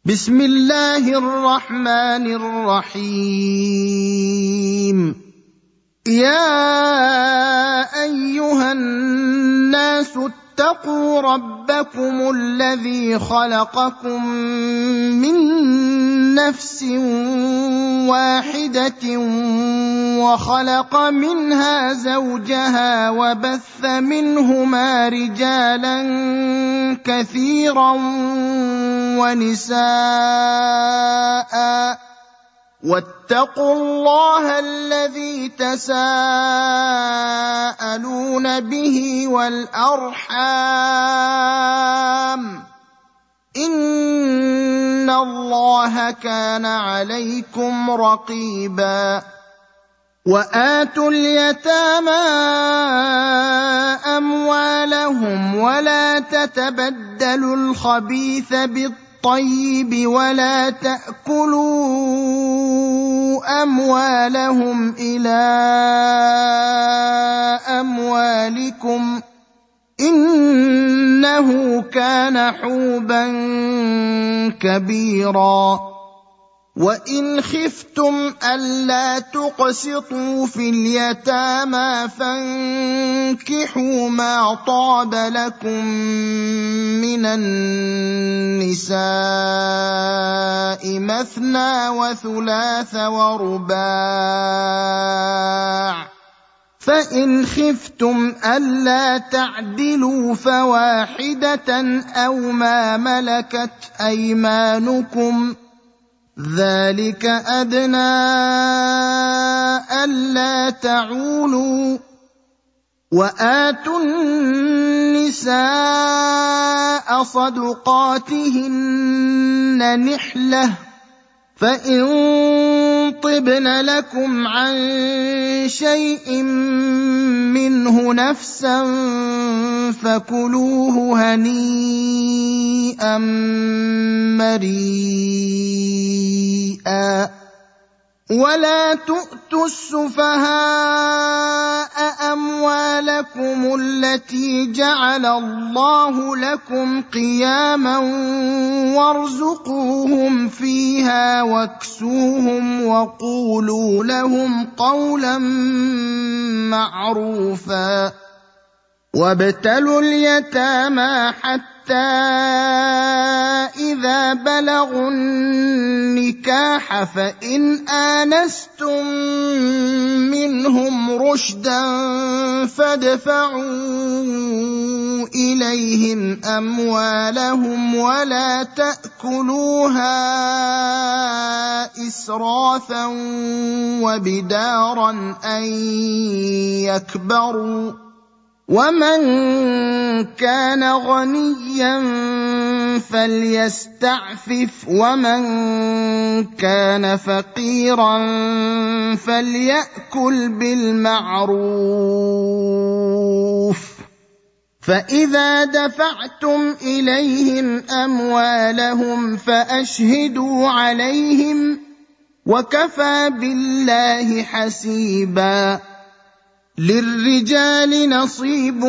بسم الله الرحمن الرحيم. يا أيها الناس اتقوا ربكم الذي خلقكم من نفس واحدة وخلق منها زوجها وبث منهما رجالا كثيرا ونساء واتقوا الله الذي تساءلون به والأرحام إن الله كان عليكم رقيبا. وآتوا اليتامى أموالهم ولا تتبدلوا الخبيث بالطيب ولا تأكلوا أموالهم إلى أموالكم إنه كان حوبا كبيرا. وإن خفتم ألا تقسطوا في اليتامى فانكحوا ما طاب لكم من النساء مثنى وثلاث ورباع، فإن خفتم ألا تعدلوا فواحدة أو ما ملكت أيمانكم ذلك أدنى ألا تعولوا. وآتوا النساء صدقاتهن نحلة، فإن طبن لكم عن شيء منه نفسا فكلوه هنيئا مريئا. ولا تؤتوا السفهاء أموالكم التي جعل الله لكم قياما وارزقوهم فيها واكسوهم وقولوا لهم قولا معروفا. وابتلوا اليتامى حتى إذا بلغوا النكاح فإن آنستم منهم رشدا فادفعوا إليهم أموالهم ولا تأكلوها إسرافا وبدارا أن يكبروا. ومن كان غنيا فليستعفف ومن كان فقيرا فليأكل بالمعروف. فإذا دفعتم إليهم أموالهم فأشهدوا عليهم وكفى بالله حسيبا. للرجال نصيب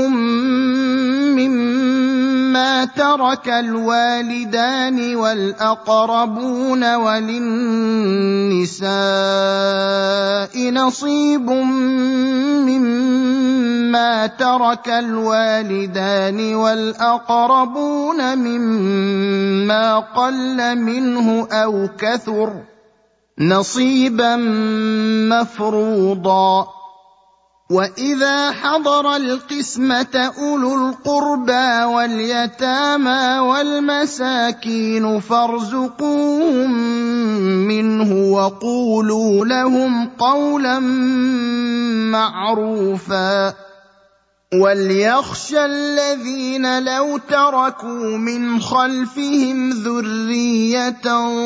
مما ترك الوالدان والأقربون وللنساء نصيب مما ترك الوالدان والأقربون مما قل منه أو كثر نصيبا مفروضا. وإذا حضر القسمة أولو القربى واليتامى والمساكين فارزقوهم منه وقولوا لهم قولا معروفا. وليخشى الذين لو تركوا من خلفهم ذرية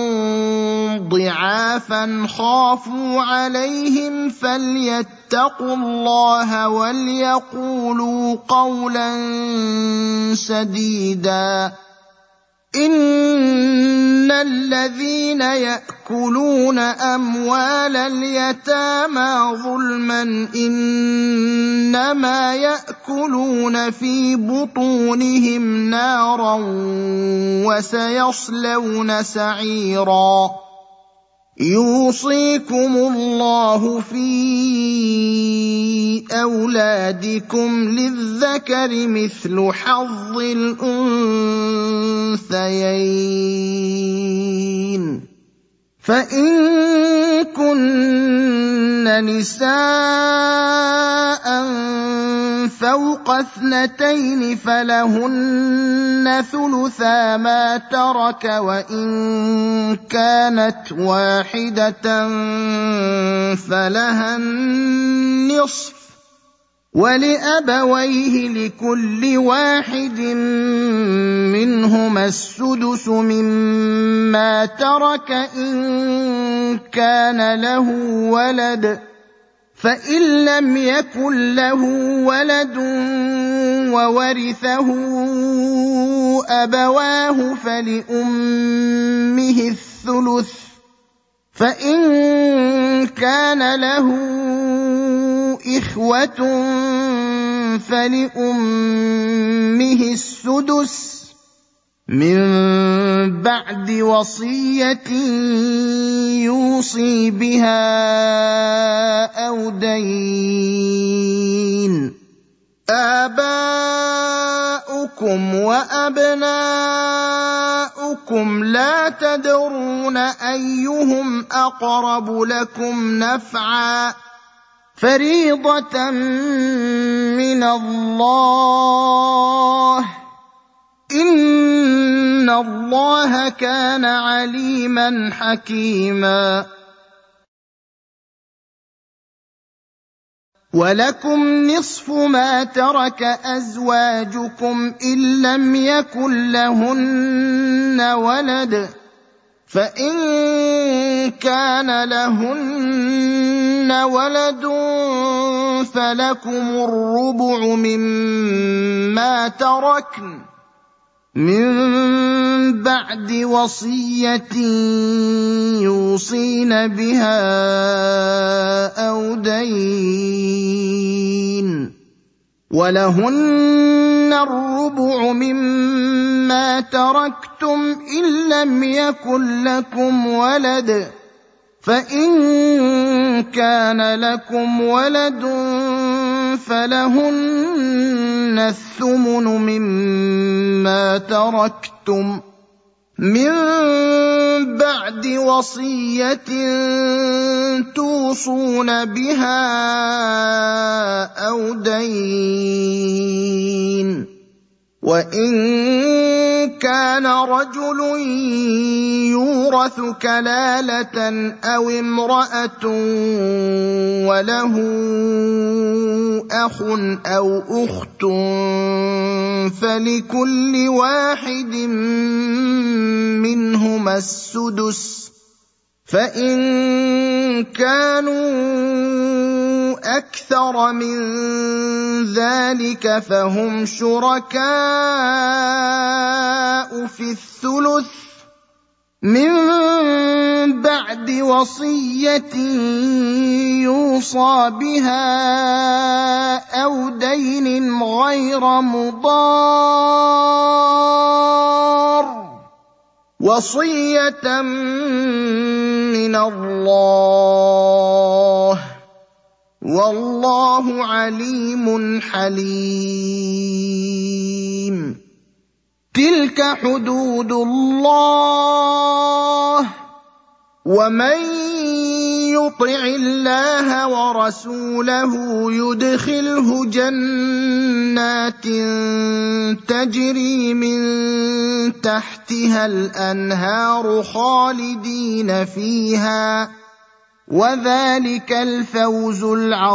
ضعافا خافوا عليهم فليتقوا الله وليقولوا قولا سديدا. إن الذين يأكلون أموال اليتامى ظلما إنما يأكلون في بطونهم نارا وسيصلون سعيرا يوصيكم الله في أولادكم للذكر مثل حظ الأنثيين فإن كن نساء فوق 2 فلهن ثلثا ما ترك وإن كانت واحدة فلها النصف ولأبويه لكل واحد منهما السدس مما ترك إن كان له ولد فإن لم يكن له ولد وورثه أبواه فلأمه الثلث فإن كان له إخوة فلأمه السدس من بعد وصية يوصي بها أو دين آباؤكم وأبناؤكم لا تدرون أيهم أقرب لكم نفعا فريضة من الله إن الله كان عليما حكيما ولكم نصف ما ترك أزواجكم إن لم يكن لهن ولد فإن كان لهن ولد فلكم الربع مما تركن من بعد وصية يوصين بها أو دين ولهن الربع مما تركتم إن لم يكن لكم ولد فإن كان لكم ولد فلهن الثمن مما تركتم من بعد وصية توصون بها أو دين وإن كان رجل يورث كلالة أو امرأة وله أخ أو أخت فلكل واحد منهما السدس فإن كانوا أكثر من ذلك فهم شركاء في الثلث من بعد وصية يوصى بها أو دين غير مضار وصية من الله والله عليم حليم تلك حدود الله ومن يطع الله ورسوله يدخله جنات تجري من تحتها الأنهار خالدين فيها وذلك الفوز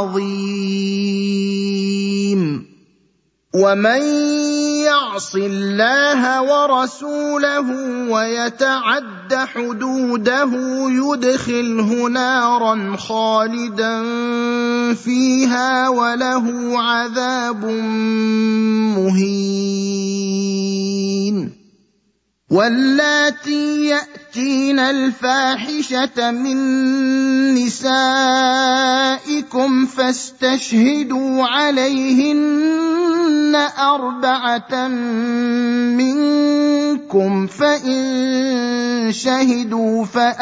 العظيم ومن يعص الله ورسوله ويتعد حدوده يدخله نارا خالدا فيها وله عذاب مهين واللاتي يأتين الفاحشة من نسائكم فاستشهدوا عليهن 4 منكم، فإن شهدوا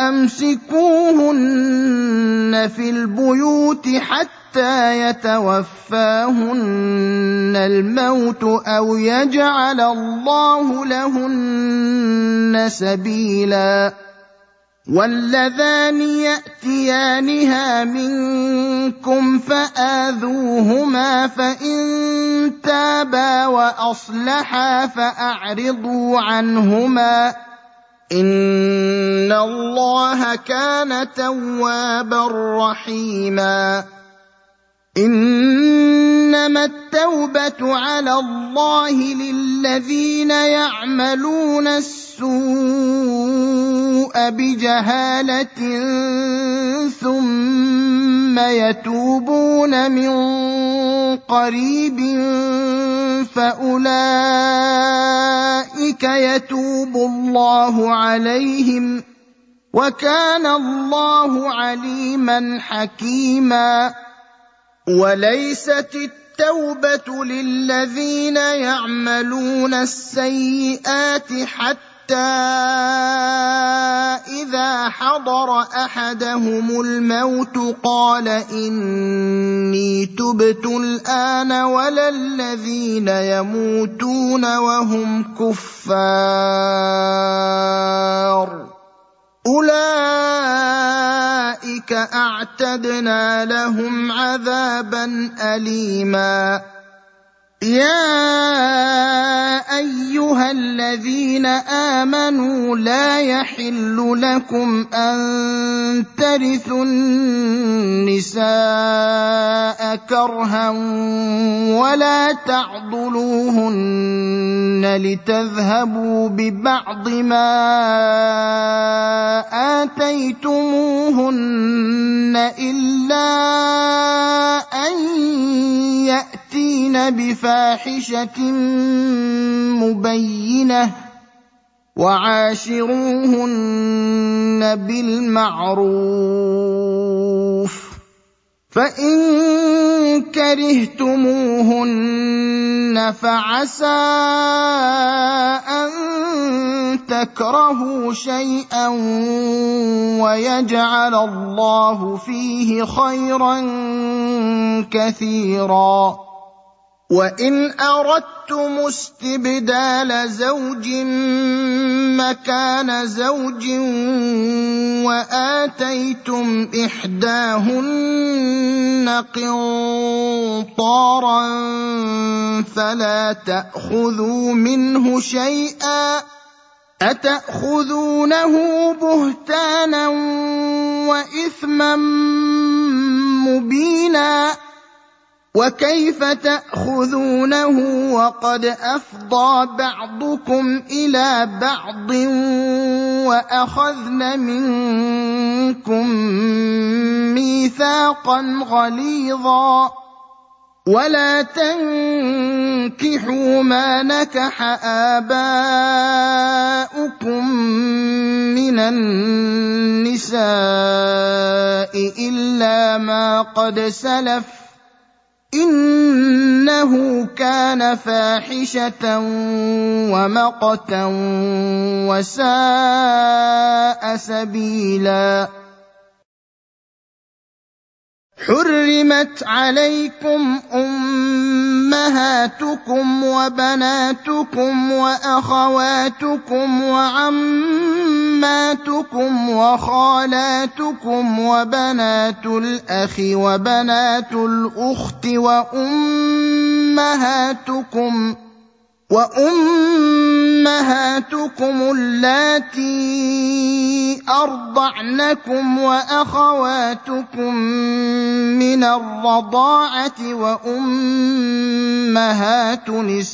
فأمسكوهن في البيوت حتى يتوفاهن الموت أو يجعل الله لهن سبيلا. واللذان يأتيانها منكم فآذوهما، فإن تابا وأصلحا فأعرضوا عنهما، إن الله كان توابا رحيما. إنما التوبة على الله للذين يعملون السوء بجهالة ثم يتوبون من قريب فأولئك يتوب الله عليهم، وكان الله عليما حكيما. وليست التوبة للذين يعملون السيئات حتى إذا حضر أحدهم الموت قال إني تبت الآن، ولا الذين يموتون وهم كفار، أولئك أعتدنا لهم عذابا أليما. يا أيها الذين آمنوا لا يحل لكم أن ترثوا النساء كرها ولا تعضلوهن لتذهبوا ببعض ما آتيتموهن إلا أن يأتين بفاحشة مبينة، وعاشروهن بالمعروف، فإن كرهتموهن فعسى أن تكرهوا شيئا ويجعل الله فيه خيرا كثيرا. وإن أردتم استبدال زوج مكان زوج وآتيتم إحداهن قنطارا فلا تأخذوا منه شيئا، أتأخذونه بهتانا وإثما مبينا، وكيف تأخذونه وقد أفضى بعضكم إلى بعض وأخذن منكم ميثاقا غليظا. ولا تنكحوا ما نكح آباؤكم من النساء إلا ما قد سلف، إنه كان فاحشة ومقتا وساء سبيلا. حرمت عليكم أمهاتكم وبناتكم وأخواتكم وعماتكم وخالاتكم وبنات الأخ وبنات الأخت وأمهاتكم اللاتي أرضعنكم وأخواتكم من الرضاعة وأمهات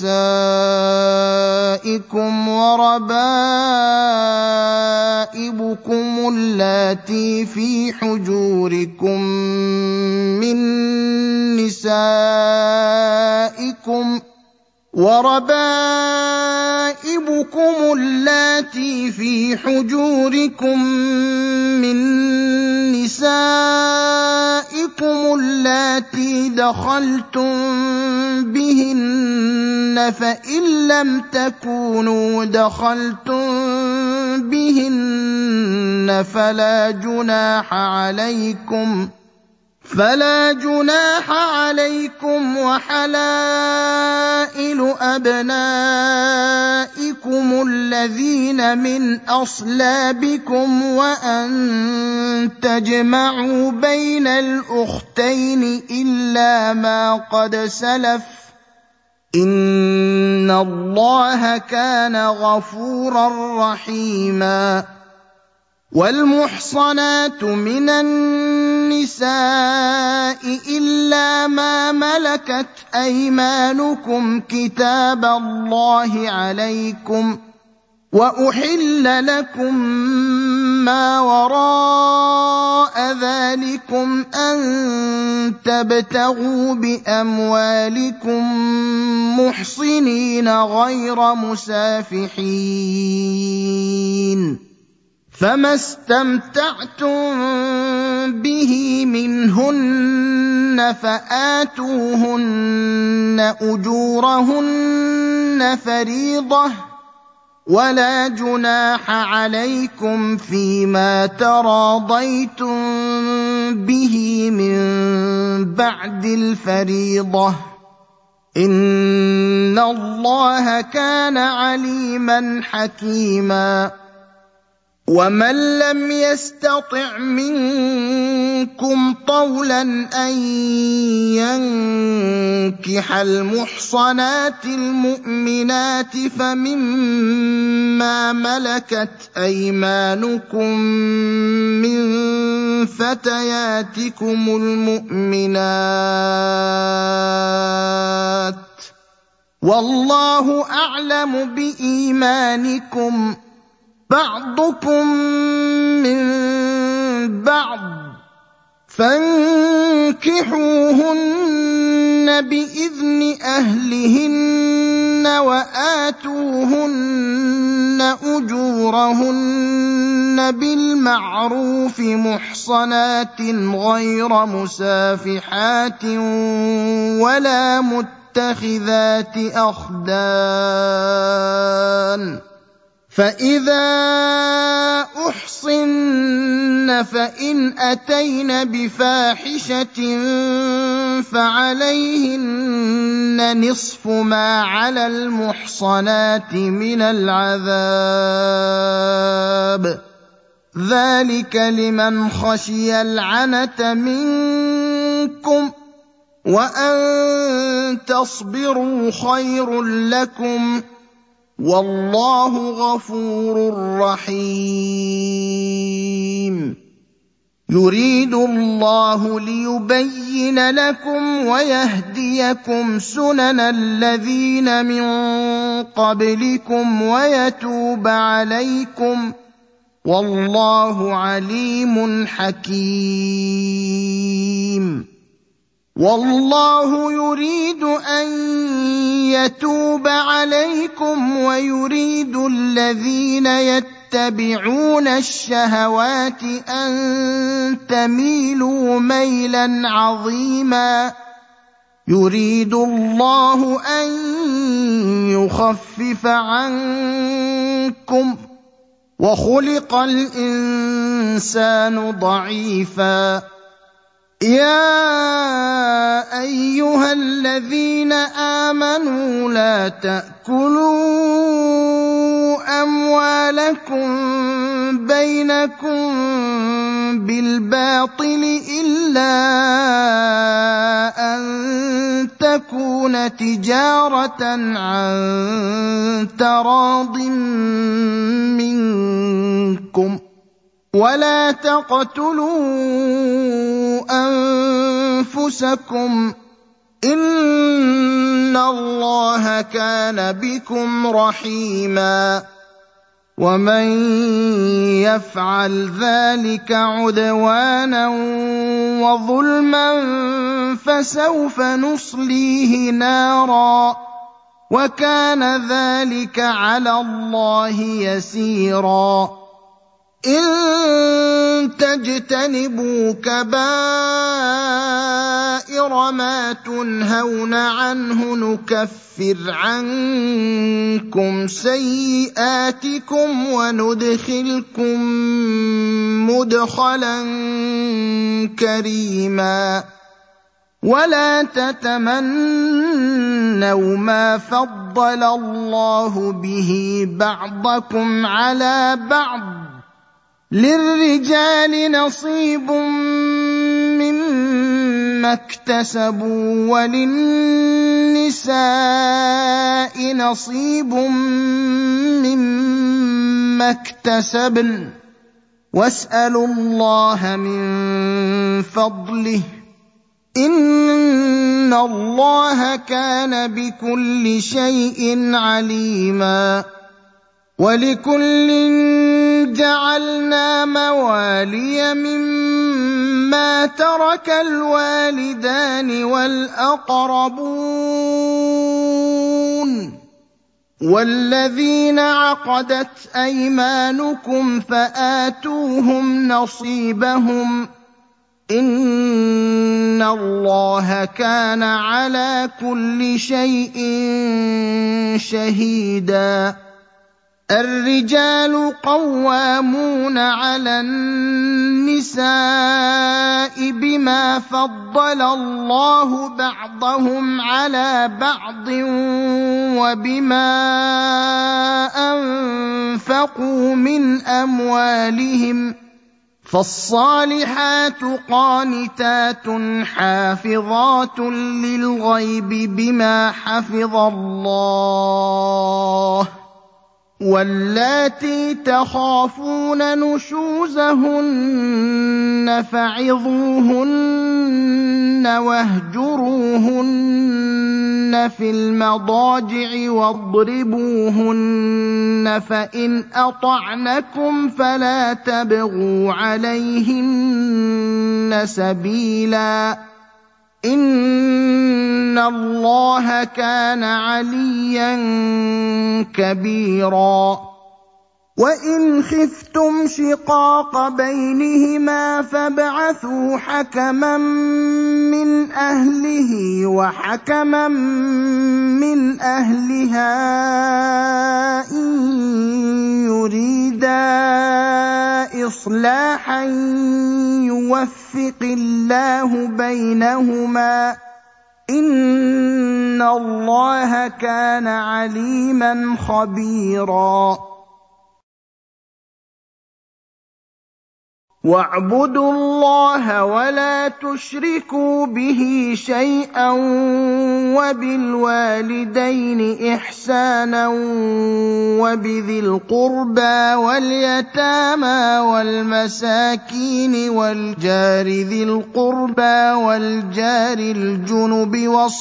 نسائكم وربائبكم اللاتي في حجوركم من نسائكم وربائبكم اللاتي في حجوركم من نسائكم اللاتي دخلتم بهن فإن لم تكونوا دخلتم بهن فلا جناح عليكم وحلائل أبنائكم الذين من أصلابكم وأن تجمعوا بين الأختين إلا ما قد سلف إن الله كان غفورا رحيما والمحصنات من النساء إلا ما ملكت أيمانكم كتاب الله عليكم وأحل لكم ما وراء ذلكم أن تبتغوا بأموالكم محصنين غير مسافحين فما استمتعتم به منهن فآتوهن أجورهن فريضة ولا جناح عليكم فيما تراضيتم به من بعد الفريضة إن الله كان عليما حكيما ومن لم يستطع منكم طولا أن ينكح المحصنات المؤمنات فمما ملكت أيمانكم من فتياتكم المؤمنات والله أعلم بإيمانكم بعضكم من بعض فانكحوهن بإذن أهلهن وآتوهن أجورهن بالمعروف محصنات غير مسافحات ولا متخذات أخدان فإذا أحصن فإن أتين بفاحشة فعليهن نصف ما على المحصنات من العذاب ذلك لمن خشي العنة منكم وأن تصبروا خير لكم والله غفور رحيم يريد الله ليبين لكم ويهديكم سنن الذين من قبلكم ويتوب عليكم والله عليم حكيم والله يريد أن يتوب عليكم ويريد الذين يتبعون الشهوات أن تميلوا ميلا عظيما يريد الله أن يخفف عنكم وخلق الإنسان ضعيفا يا أيها الذين آمنوا لا تأكلوا أموالكم بينكم بالباطل إلا أن تكون تجارة عن تراض منكم ولا تقتلوا أنفسكم إن الله كان بكم رحيما ومن يفعل ذلك عدوانا وظلما فسوف نصليه نارا وكان ذلك على الله يسيرا إن تجتنبوا كبائر ما تنهون عنه نكفر عنكم سيئاتكم وندخلكم مدخلا كريما ولا تتمنوا ما فضل الله به بعضكم على بعض للرجال نصيب مما اكتسبوا وللنساء نصيب مما اكتسبن واسألوا الله من فضله إن الله كان بكل شيء عليما ولكل جعلنا موالي مما ترك الوالدان والأقربون والذين عقدت أيمانكم فآتوهم نصيبهم إن الله كان على كل شيء شهيدا الرجال قوامون على النساء بما فضل الله بعضهم على بعض وبما أنفقوا من أموالهم فالصالحات قانتات حافظات للغيب بما حفظ الله واللاتي تخافون نشوزهن فعظوهن واهجروهن في المضاجع واضربوهن فإن أطعنكم فلا تبغوا عليهن سبيلا إن الله كان عليا كبيرا وإن خفتم شقاق بينهما فابعثوا حكما من أهله وحكما من أهلها إن يريدا إصلاحا يوفق الله بينهما إن الله كان عليما خبيرا واعبدوا الله ولا تشركوا به شيئا وبالوالدين إحسانا وبذي القربى واليتامى والمساكين والجار ذي القربى والجار الجنب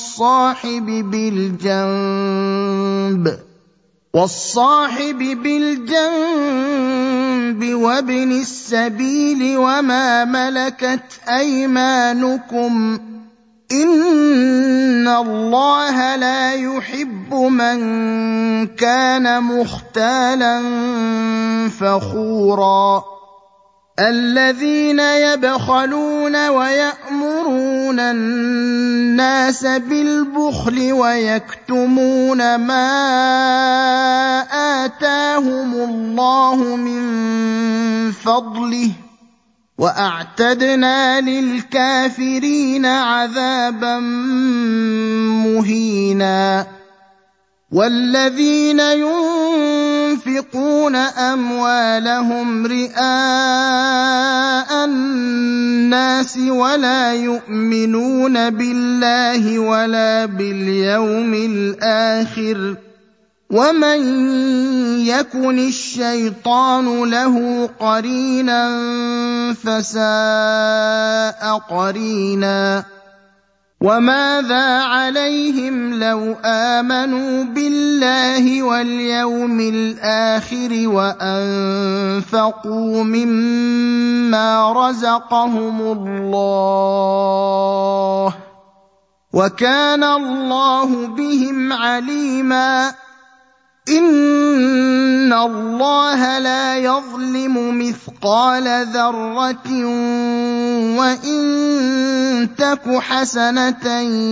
والصاحب بالجنب وابن السبيل وما ملكت أيمانكم إن الله لا يحب من كان مختالا فخورا الذين يبخلون ويأمرون الناس بالبخل ويكتمون ما آتاهم الله من فضله وأعتدنا للكافرين عذابا مهينا والذين ينفقون أموالهم رئاء الناس ولا يؤمنون بالله ولا باليوم الآخر ومن يكن الشيطان له قرينا فساء قرينا وماذا عليهم لو آمنوا بالله واليوم الآخر وأنفقوا مما رزقهم الله وكان الله بهم عليما إن الله لا يظلم مثقال ذرة وإن تك حسنة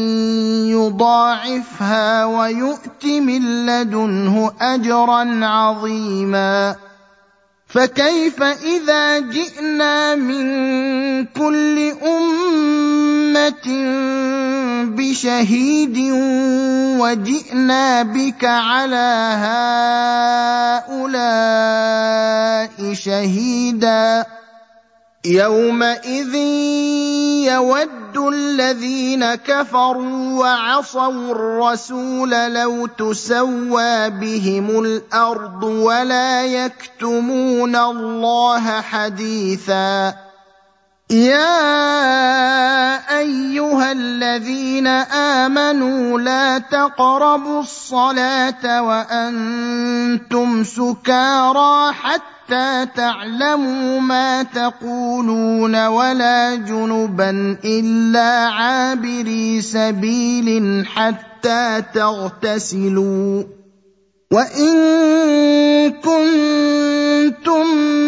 يضاعفها ويؤت من لدنه أجرا عظيما فكيف إذا جئنا من كل أمة بشهيد وجئنا بك على هؤلاء شهيدا يومئذ يود الذين كفروا وعصوا الرسول لو تسوى بهم الأرض ولا يكتمون الله حديثا يا أيها الذين آمنوا لا تقربوا الصلاة وأنتم سكارى حتى تعلموا ما تقولون ولا جنبا إلا عابري سبيل حتى تغتسلوا وإن كنتم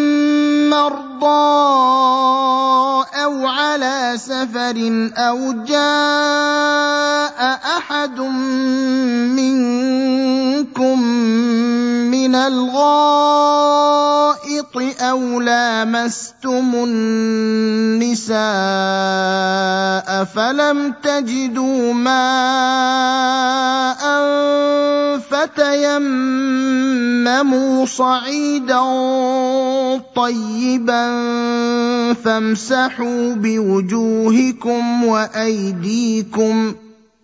مرضى أو على سفر أو جاء أحد منكم من الغائط أو لامستم النساء فلم تجدوا ماء فتيمموا صعيدا طيبا فامسحوا بوجوهكم وأيديكم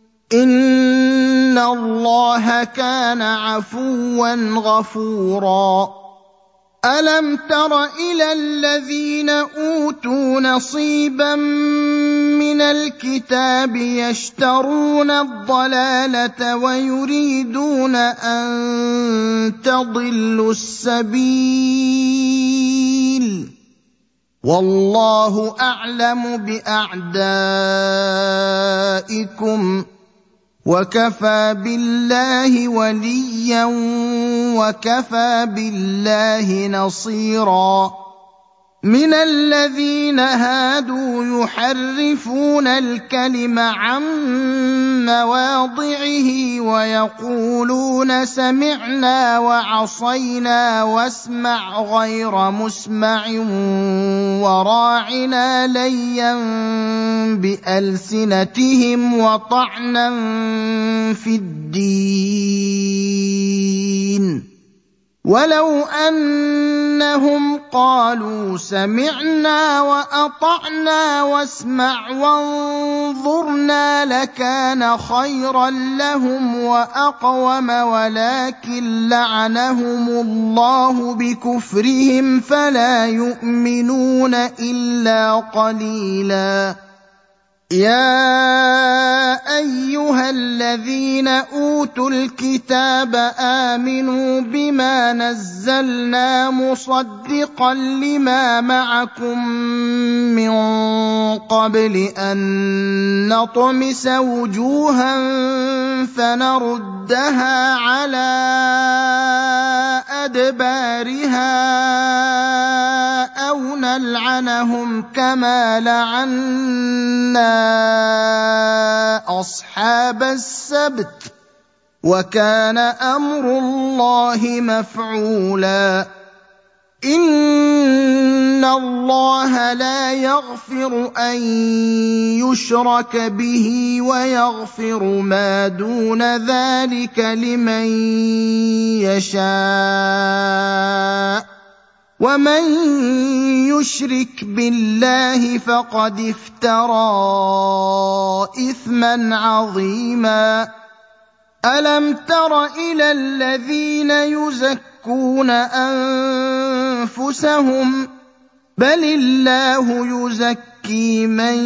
إن الله كان عفوا غفورا ألم تر إلى الذين أوتوا نصيبا من الكتاب يشترون الضلالة ويريدون أن تضلوا السبيل والله أعلم بأعدائكم وكفى بالله وليا وكفى بالله نصيرا من الذين هادوا يحرفون الكلم عن مواضعه ويقولون سمعنا وعصينا واسمع غير مسمع وراعنا ليا بألسنتهم وطعنا في الدين ولو أنهم قالوا سمعنا وأطعنا واسمع وانظرنا لكان خيرا لهم وأقوم ولكن لعنهم الله بكفرهم فلا يؤمنون إلا قليلا يا أيها الذين أوتوا الكتاب آمنوا بما نزلنا مصدقا لما معكم من قبل أن نطمس وجوها فنردها على أدبارها أو نلعنهم كما لعنا أصحاب السبت وكان أمر الله مفعولا إن الله لا يغفر أن يشرك به ويغفر ما دون ذلك لمن يشاء ومن يشرك بالله فقد افترى إثما عظيما ألم تر إلى الذين يزكون أنفسهم بل الله يزكي من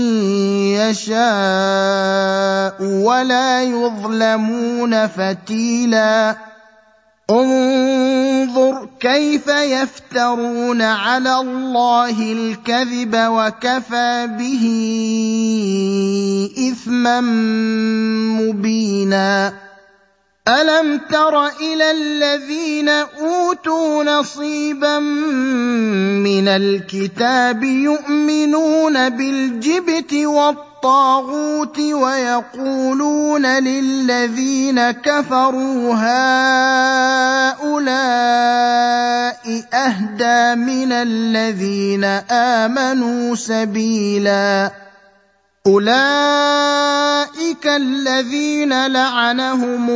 يشاء ولا يظلمون فتيلا انظر كيف يفترون على الله الكذب وكفى به إثما مبينا ألم تر إلى الذين أوتوا نصيبا من الكتاب يؤمنون بالجبت والطاغوت ويقولون للذين كفروا هؤلاء أهدى من الذين آمنوا سبيلا أولئك الذين لعنهم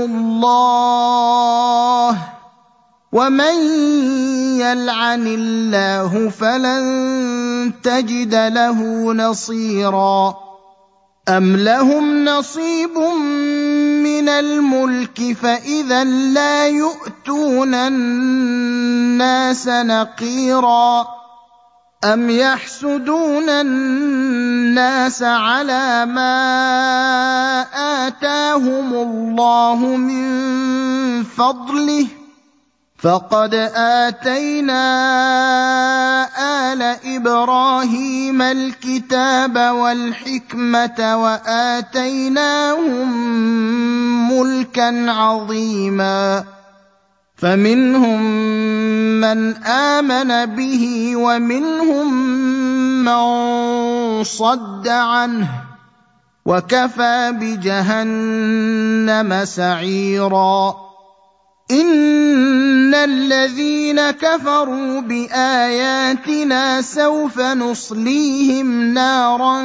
الله ومن يلعن الله فلن تجد له نصيرا أم لهم نصيب من الملك فإذا لا يؤتون الناس نقيرا أم يحسدون الناس على ما آتاهم الله من فضله فقد آتينا آل إبراهيم الكتاب والحكمة وآتيناهم ملكا عظيما فمنهم من آمن به ومنهم من صد عنه وكفى بجهنم سعيرا إن الذين كفروا بآياتنا سوف نصليهم نارا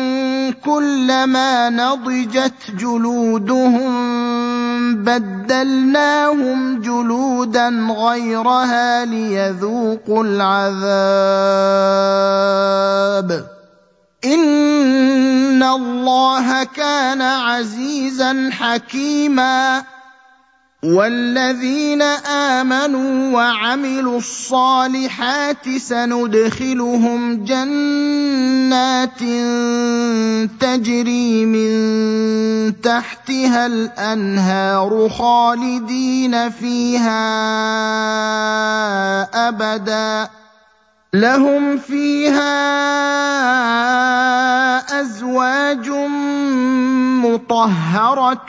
كلما نضجت جلودهم بدلناهم جلودا غيرها ليذوقوا العذاب إن الله كان عزيزا حكيما والذين آمنوا وعملوا الصالحات سندخلهم جنات تجري من تحتها الأنهار خالدين فيها أبدا لهم فيها أزواج مطهرة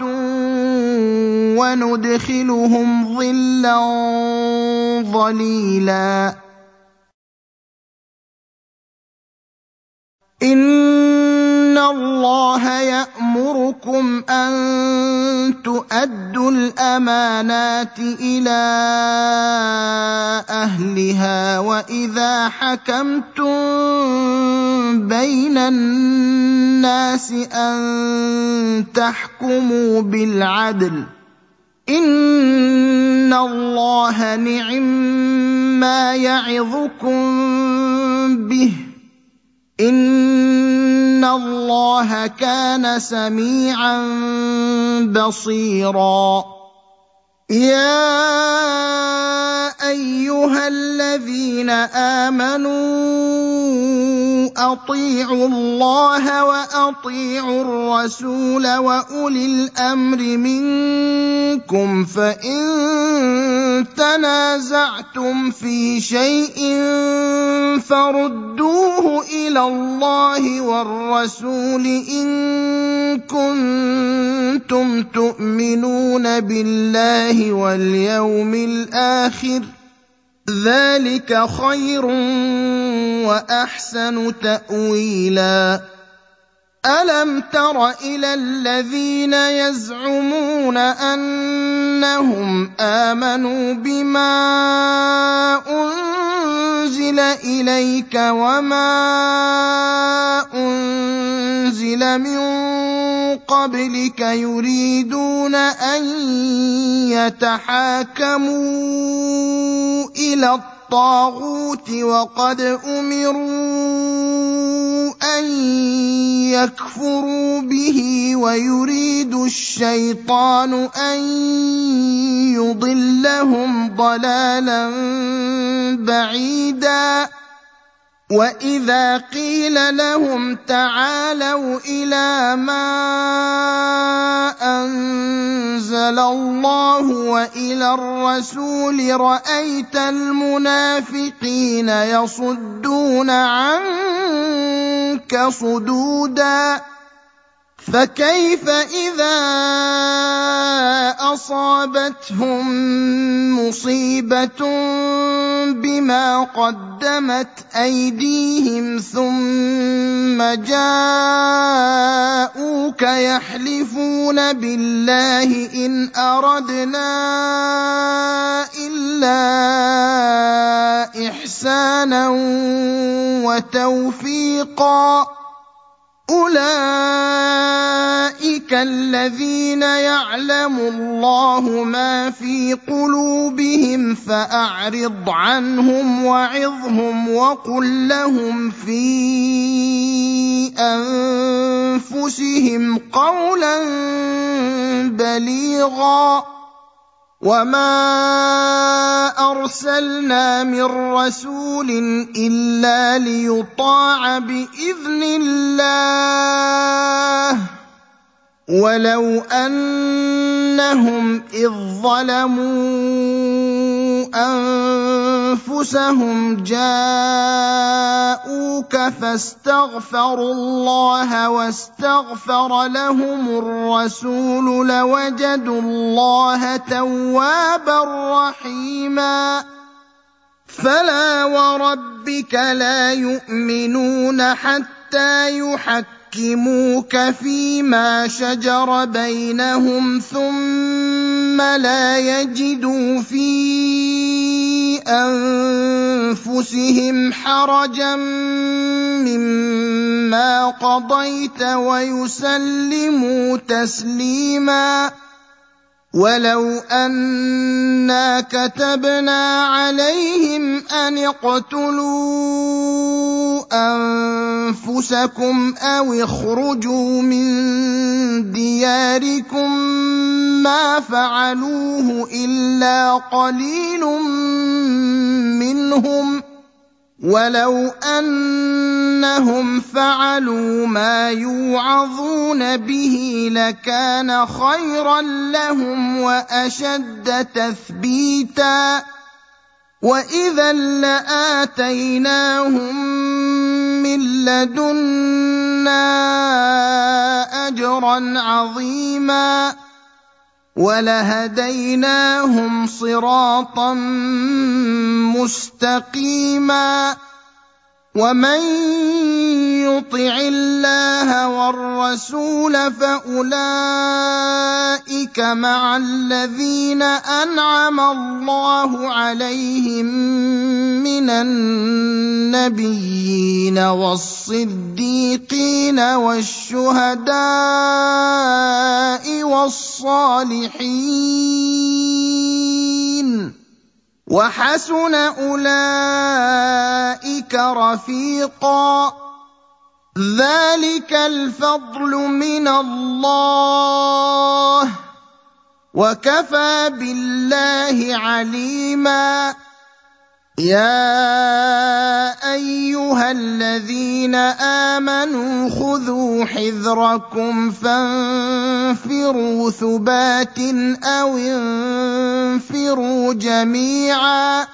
وندخلهم ظلا ظليلا إن الله يأمركم أن تؤدوا الأمانات إلى أهلها وإذا حكمتم بين الناس أن تحكموا بالعدل إن الله نعما يعظكم به إن الله كان سميعا بصيرا يا أيها الذين آمنوا أطيعوا الله وأطيعوا الرسول وأولي الأمر منكم فإن تنازعتم في شيء فردوه إلى الله والرسول إن كنتم تؤمنون بالله واليوم الآخر ذلك خير وأحسن تأويلا ألم تر إلى الذين يزعمون أنهم آمنوا بما أنزل إليك وما أنزل من قبلك يريدون أن يتحاكموا إلى الطاغوت وقد أمروا أن يكفروا به ويريد الشيطان أن يضلهم ضلالا بعيدا وَإِذَا قِيلَ لَهُمْ تَعَالَوْا إِلَىٰ مَا أَنزَلَ اللَّهُ وَإِلَى الرَّسُولِ رَأَيْتَ الْمُنَافِقِينَ يَصُدُّونَ عَنكَ صُدُودًا فَكَيْفَ إِذَا أَصَابَتْهُم مُّصِيبَةٌ بِمَا قَدَّمَتْ أَيْدِيهِمْ ثُمَّ جَاءُوكَ يَحْلِفُونَ بِاللَّهِ إِنْ أَرَدْنَا إِلَّا إِحْسَانًا وَتَوْفِيقًا أُولَٰئِكَ الَّذِينَ يَعْلَمُ اللَّهُ مَا فِي قُلُوبِهِمْ فَأَعْرِضْ عَنْهُمْ وَعِظْهُمْ وَقُل لَّهُمْ فِي أَنفُسِهِمْ قَوْلًا بَلِيغًا وَمَا أَرْسَلْنَا مِن رَّسُولٍ إِلَّا لِيُطَاعَ بِإِذْنِ اللَّهِ وَلَوْ أَنَّهُمْ إِذ ظَّلَمُوا أَنفُسَهُمْ جَاءُوكَ فَاسْتَغْفَرُوا اللَّهَ وَاسْتَغْفَرَ لَهُمُ الرَّسُولُ لَوَجَدُوا اللَّهَ تَوَّابًا رَّحِيمًا فَلَا وَرَبِّكَ لَا يُؤْمِنُونَ حَتَّىٰ يُحَكِّمُوكَ فِيمَا شَجَرَ بَيْنَهُمْ ثُمَّ لَا يَجِدُوا فِي أَنفُسِهِمْ حَرَجًا مِّمَّا قَضَيْتَ وَيُسَلِّمُوا تَسْلِيمًا وَلَوْ أَنَّا كَتَبْنَا عَلَيْهِمْ أَنِ اقْتُلُوا أَنفُسَكُمْ أَوِ اخْرُجُوا مِن دِيَارِكُم مَّا فَعَلُوهُ إِلَّا قَلِيلٌ مِّنْهُمْ وَلَوْ أَنَّهُمْ فَعَلُوا مَا يُوعَظُونَ بِهِ لَكَانَ خَيْرًا لَّهُمْ وَأَشَدَّ تَثْبِيتًا وَإِذًا لَّآتَيْنَاهُم مِّن لَّدُنَّا أَجْرًا عَظِيمًا وَلَهَدَيْنَاهُمْ صِرَاطًا مُّسْتَقِيمًا وَمَن يُطِعِ اللَّهَ وَالرَّسُولَ فَأُولَٰئِكَ مَعَ الَّذِينَ أَنْعَمَ اللَّهُ عَلَيْهِم مِّنَ النَّبِيِّينَ وَالصِّدِّيقِينَ وَالشُّهَدَاءِ وَالصَّالِحِينَ وَحَسُنَ أُولَٰئِكَ رَفِيقًا ذَلِكَ الْفَضْلُ مِنَ اللَّهِ وَكَفَىٰ بِاللَّهِ عَلِيمًا يَا أَيُّهَا الَّذِينَ آمَنُوا خُذُوا حِذْرَكُمْ فَانفِرُوا ثُبَاتٍ أَوِ انفِرُوا جَمِيعًا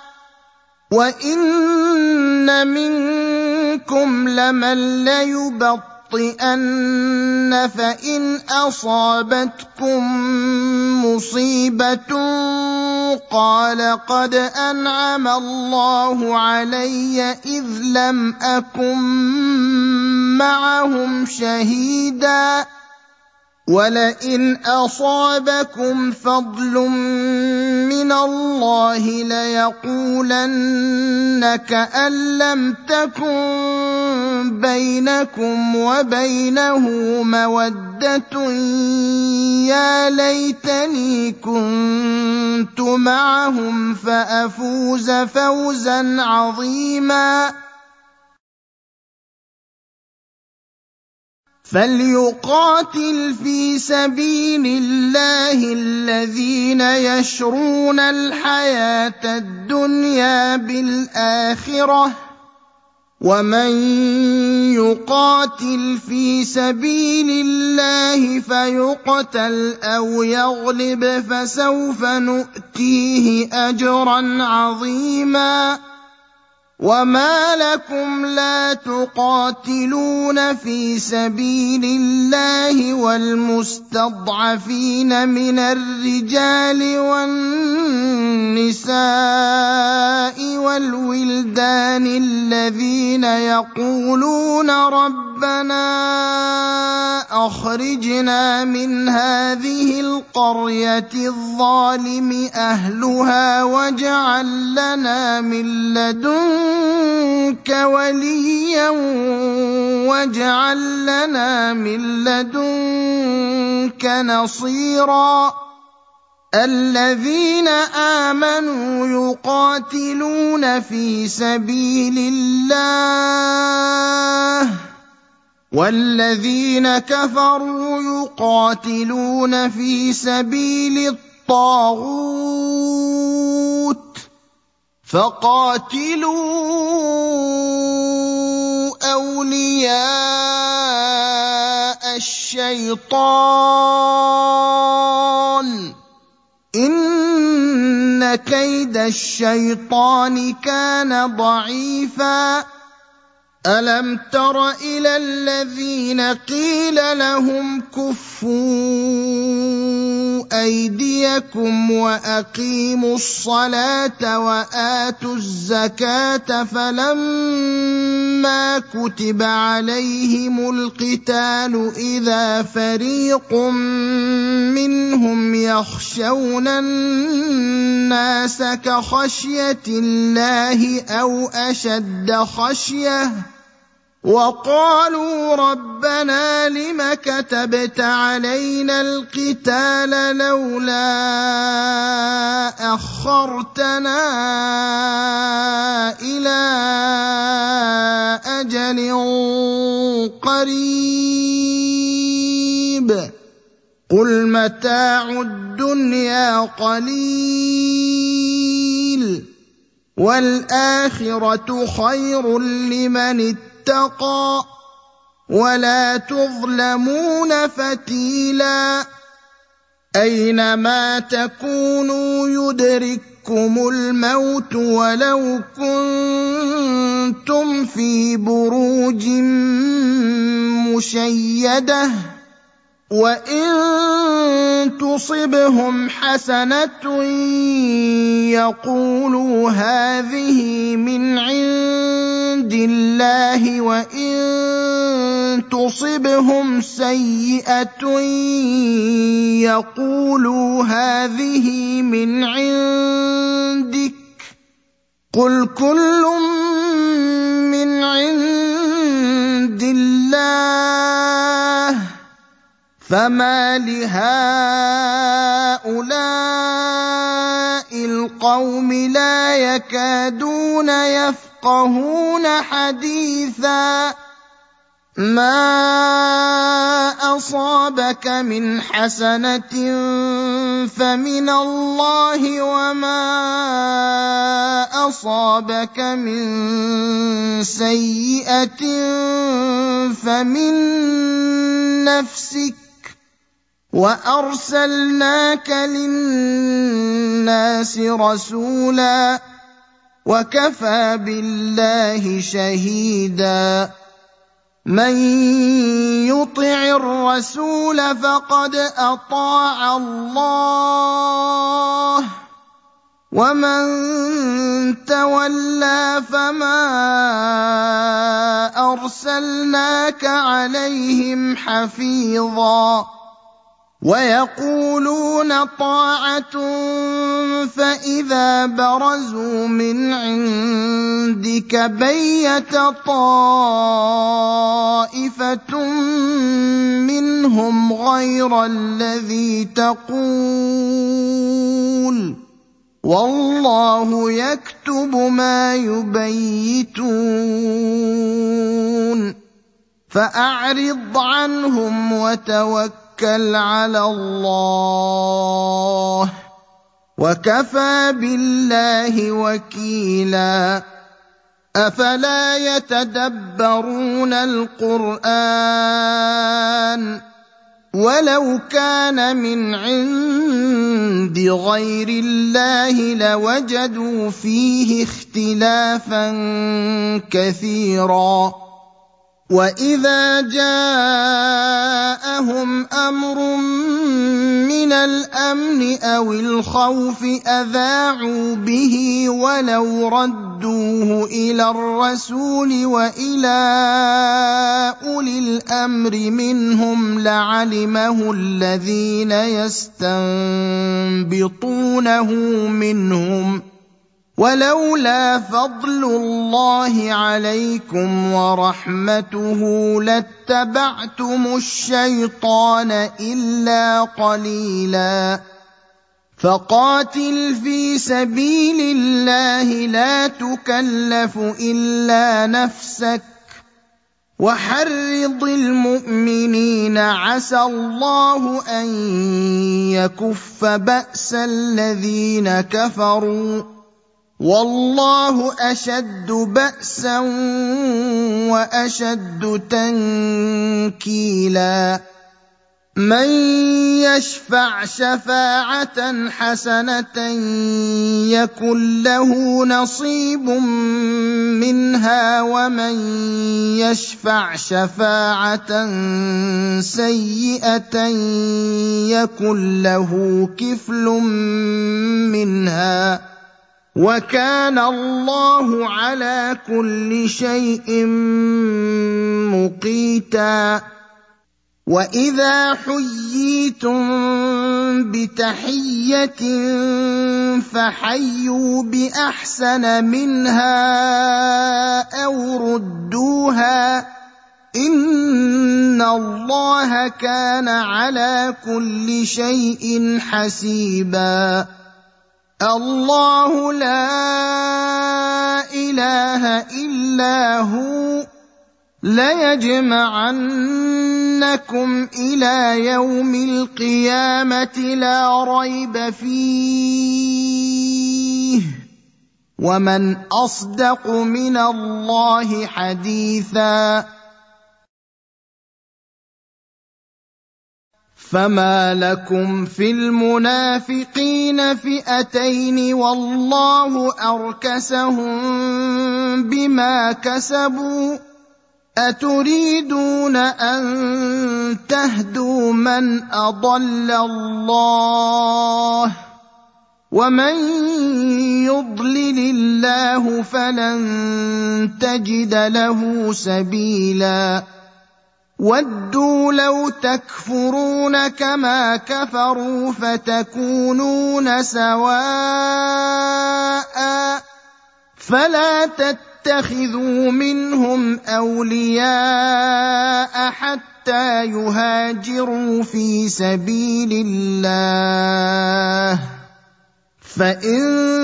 وَإِنَّ مِنكُمْ لَمَن لَّيُبَطِّئَنَّ فَإِنْ أَصَابَتْكُم مُّصِيبَةٌ قَالَ قَدْ أَنْعَمَ اللَّهُ عَلَيَّ إِذْ لَمْ أَكُن مَّعَهُمْ شَهِيدًا وَلَئِنْ أَصَابَكُمْ فَضْلٌ مِّنَ اللَّهِ لَيَقُولَنَّ كَأَن لَّمْ تَكُن بَيْنَكُمْ وَبَيْنَهُ مَوَدَّةٌ يَا لَيْتَنِي كُنتُ مَعَهُمْ فَأَفُوزَ فَوْزًا عَظِيمًا فَلْيُقَاتِلْ فِي سَبِيلِ اللَّهِ الَّذِينَ يَشْرُونَ الْحَيَاةَ الدُّنْيَا بِالْآخِرَةِ ومن يقاتل في سبيل الله فيقتل أو يغلب فسوف نؤتيه أجرا عظيما وما لكم لا تقاتلون في سبيل الله والمستضعفين من الرجال والنساء والولدان الذين يقولون ربنا أخرجنا من هذه القرية الظالم أهلها واجعل لنا من لدنك وليا واجعل لنا من لدنك نصيرا الذين آمنوا يقاتلون في سبيل الله والذين كفروا يقاتلون في سبيل الطاغوت فقاتلوا أولياء الشيطان إن كيد الشيطان كان ضعيفا ألم تر إلى الذين قيل لهم كفوا أيديكم وأقيموا الصلاة وآتوا الزكاة فلما كتب عليهم القتال إذا فريق منهم يخشون الناس كخشية الله أو أشد خشية وقالوا ربنا لم كتبت علينا القتال لولا أخرتنا إلى أجل قريب قل متاع الدنيا قليل والآخرة خير لمن اتقى ولا تظلمون فتيلا أينما تكونوا يدرككم الموت ولو كنتم في بروج مشيدة وإن تصبهم حسنة يقولوا هذه من عند الله وإن تصبهم سيئة يقولوا هذه من عندك قل كل من عند الله فما لهؤلاء القوم لا يكادون يفقهون حديثا ما أصابك من حسنة فمن الله وما أصابك من سيئة فمن نفسك وأرسلناك للناس رسولا وكفى بالله شهيدا من يطع الرسول فقد أطاع الله ومن تولى فما أرسلناك عليهم حفيظا ويقولون طاعة فإذا برزوا من عندك بيت طائفة منهم غير الذي تقول والله يكتب ما يبيتون فأعرض عنهم وتوكل على الله وكفى بالله وكيلا أفلا يتدبرون القرآن ولو كان من عند غير الله لوجدوا فيه اختلافا كثيرا وإذا جاءهم أمر من الأمن أو الخوف أذاعوا به ولو ردوه إلى الرسول وإلى أولي الأمر منهم لعلمه الذين يستنبطونه منهم ولولا فضل الله عليكم ورحمته لاتبعتم الشيطان إلا قليلا فقاتل في سبيل الله لا تكلف إلا نفسك وحرض المؤمنين عسى الله أن يكف بأس الذين كفروا والله أشد بأسا وأشد تنكيلا من يشفع شفاعة حسنة يكن له نصيب منها ومن يشفع شفاعة سيئة يكن له كفل منها وكان الله على كل شيء مقيتا وإذا حييتم بتحية فحيوا بأحسن منها أو ردوها إن الله كان على كل شيء حسيبا الله لا إله إلا هو ليجمعنكم إلى يوم القيامة لا ريب فيه ومن أصدق من الله حديثا فما لكم في المنافقين فئتين والله أركسهم بما كسبوا أتريدون أن تهدوا من أضل الله ومن يضلل الله فلن تجد له سبيلا ودوا لو تكفرون كما كفروا فتكونون سواء فلا تتخذوا منهم أولياء حتى يهاجروا في سبيل الله فإن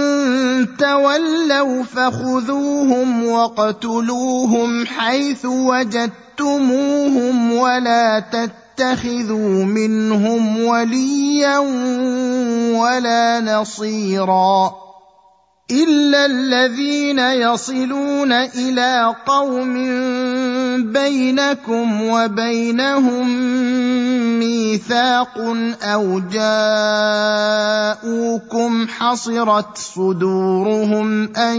تولوا فخذوهم واقتلوهم حيث وجدتموهم ولا تتخذوا منهم وليا ولا نصيرا إلا الذين يصلون إلى قوم بينكم وبينهم ميثاق أو جاءوكم حصرت صدورهم أن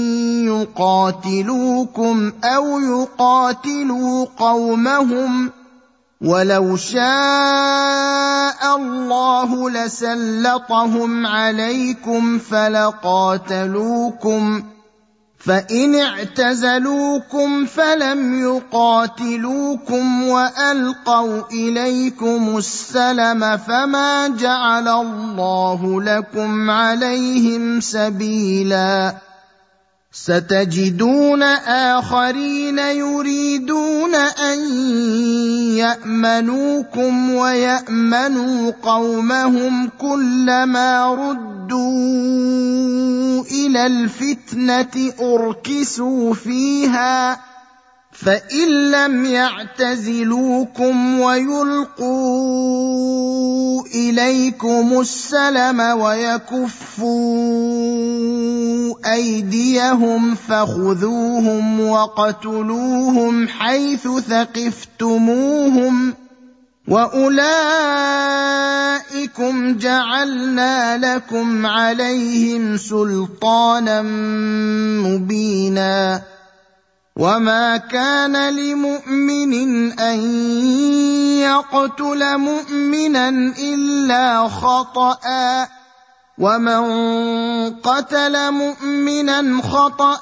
يقاتلوكم أو يقاتلوا قومهم ولو شاء الله لسلطهم عليكم فلقاتلوكم فإن اعتزلوكم فلم يقاتلوكم وألقوا إليكم السلم فما جعل الله لكم عليهم سبيلا ستجدون آخرين يريدون أن يأمنوكم ويأمنوا قومهم كلما ردوا إلى الفتنة أركسوا فيها فإن لم يعتزلوكم ويلقوا إليكم السلم ويكفوا أيديهم فخذوهم وقتلوهم حيث ثقفتموهم وأولئكم جعلنا لكم عليهم سلطانا مبينا وما كان لمؤمن أن يقتل مؤمنا إلا خطأ ومن قتل مؤمنا خطأ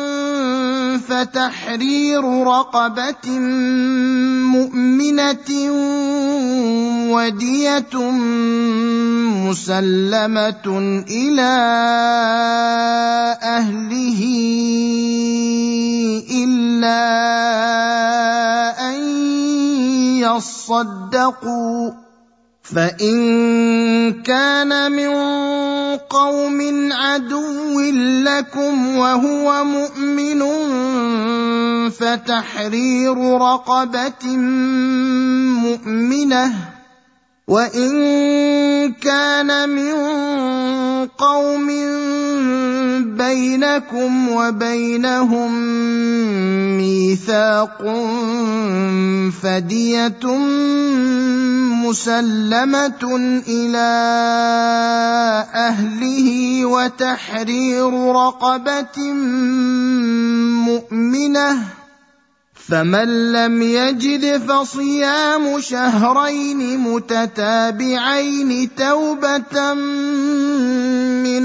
فتحرير رقبة مؤمنة ودية مسلمة إلى أهله إلا أن يصدقوا فإن كان من قوم عدو لكم وهو مؤمن فتحرير رقبة مؤمنة وإن كان من قوم بينكم وبينهم ميثاق فدية مسلمة إلى أهله وتحرير رقبة مؤمنة فمن لم يجد فصيام شهرين متتابعين توبة من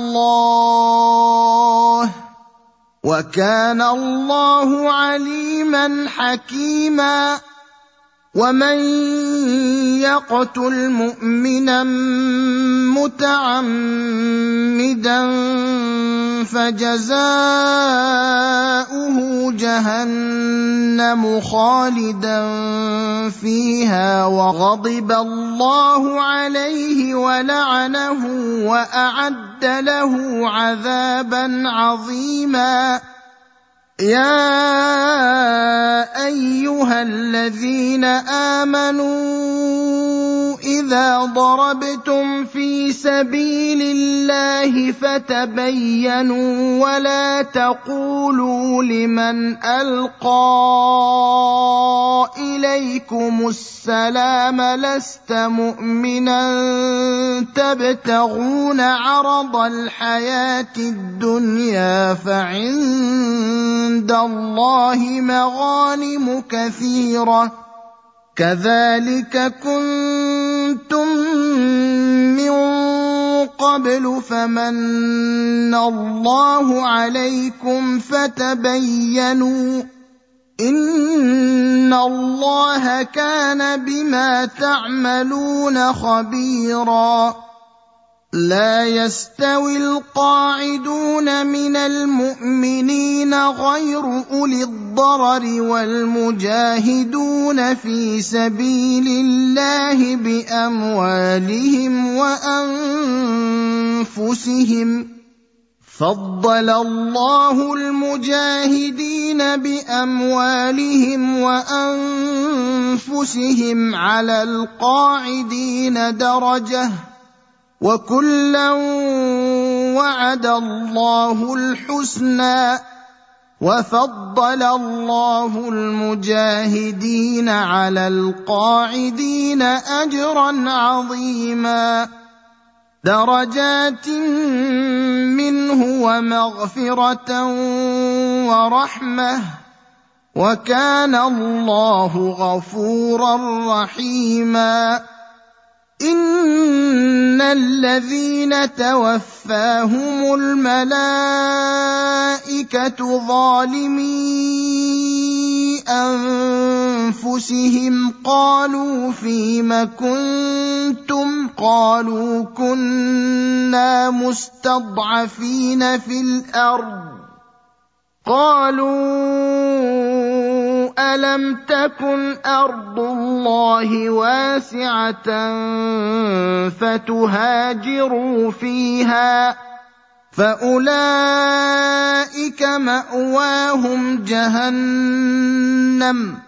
الله وكان الله عليما حكيما ومن يقتل مؤمنا متعمدا فجزاؤه جهنم خالدا فيها وغضب الله عليه ولعنه وأعد له عذابا عظيما يا أيها الذين آمنوا إذا ضربتم في سبيل الله فتبينوا ولا تقولوا لمن ألقى إليكم السلام لست مؤمنا تبتغون عرض الحياة الدنيا فعند الله مغانم كثيرة كذلك كنتم من قبل فمن الله عليكم فتبينوا إن الله كان بما تعملون خبيرا لا يستوي القاعدون من المؤمنين غير أولي الضرر والمجاهدون في سبيل الله بأموالهم وأنفسهم فضل الله المجاهدين بأموالهم وأنفسهم على القاعدين درجة وكلا وعد الله الحسنى وفضل الله المجاهدين على القاعدين أجرا عظيما درجات منه ومغفرة ورحمة وكان الله غفورا رحيما إن الذين توفاهم الملائكة ظالمي أنفسهم قالوا فيم كنتم قالوا كنا مستضعفين في الأرض قالوا ألم تكن أرض الله واسعة فتهاجروا فيها فأولئك مأواهم جهنم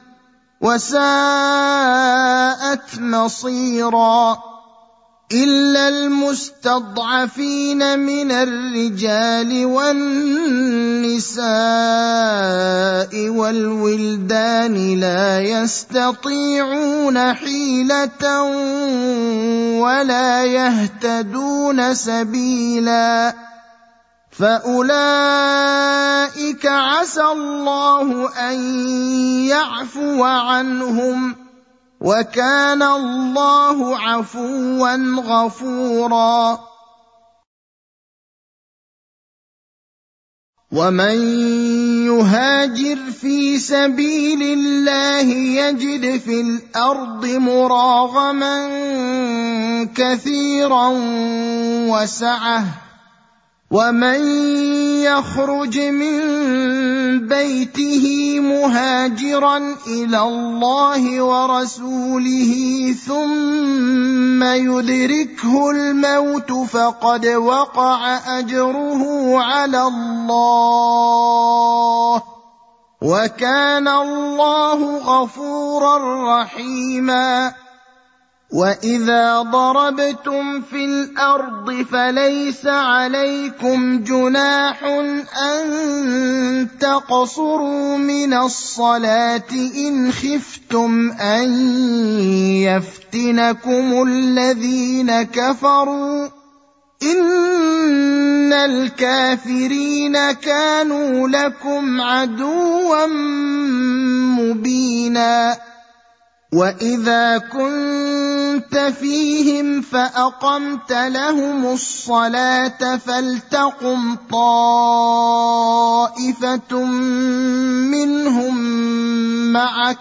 وساءت مصيرا إلا المستضعفين من الرجال والنساء والولدان لا يستطيعون حيلة ولا يهتدون سبيلا فأولئك عسى الله أن يعفو عنهم وكان الله عفوا غفورا ومن يهاجر في سبيل الله يجد في الأرض مراغما كثيرا وسعة ومن يخرج من بيته مهاجرا إلى الله ورسوله ثم يدركه الموت فقد وقع أجره على الله وكان الله غفورا رحيما وإذا ضربتم في الأرض فليس عليكم جناح أن تقصروا من الصلاة إن خفتم أن يفتنكم الذين كفروا إن الكافرين كانوا لكم عدوا مبينا وإذا كنت فيهم فأقمت لهم الصلاة فلتقم طائفة منهم معك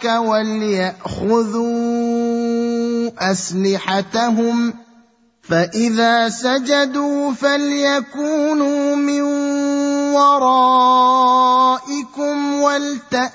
وليأخذوا أسلحتهم فإذا سجدوا فليكونوا من ورائكم ولتأت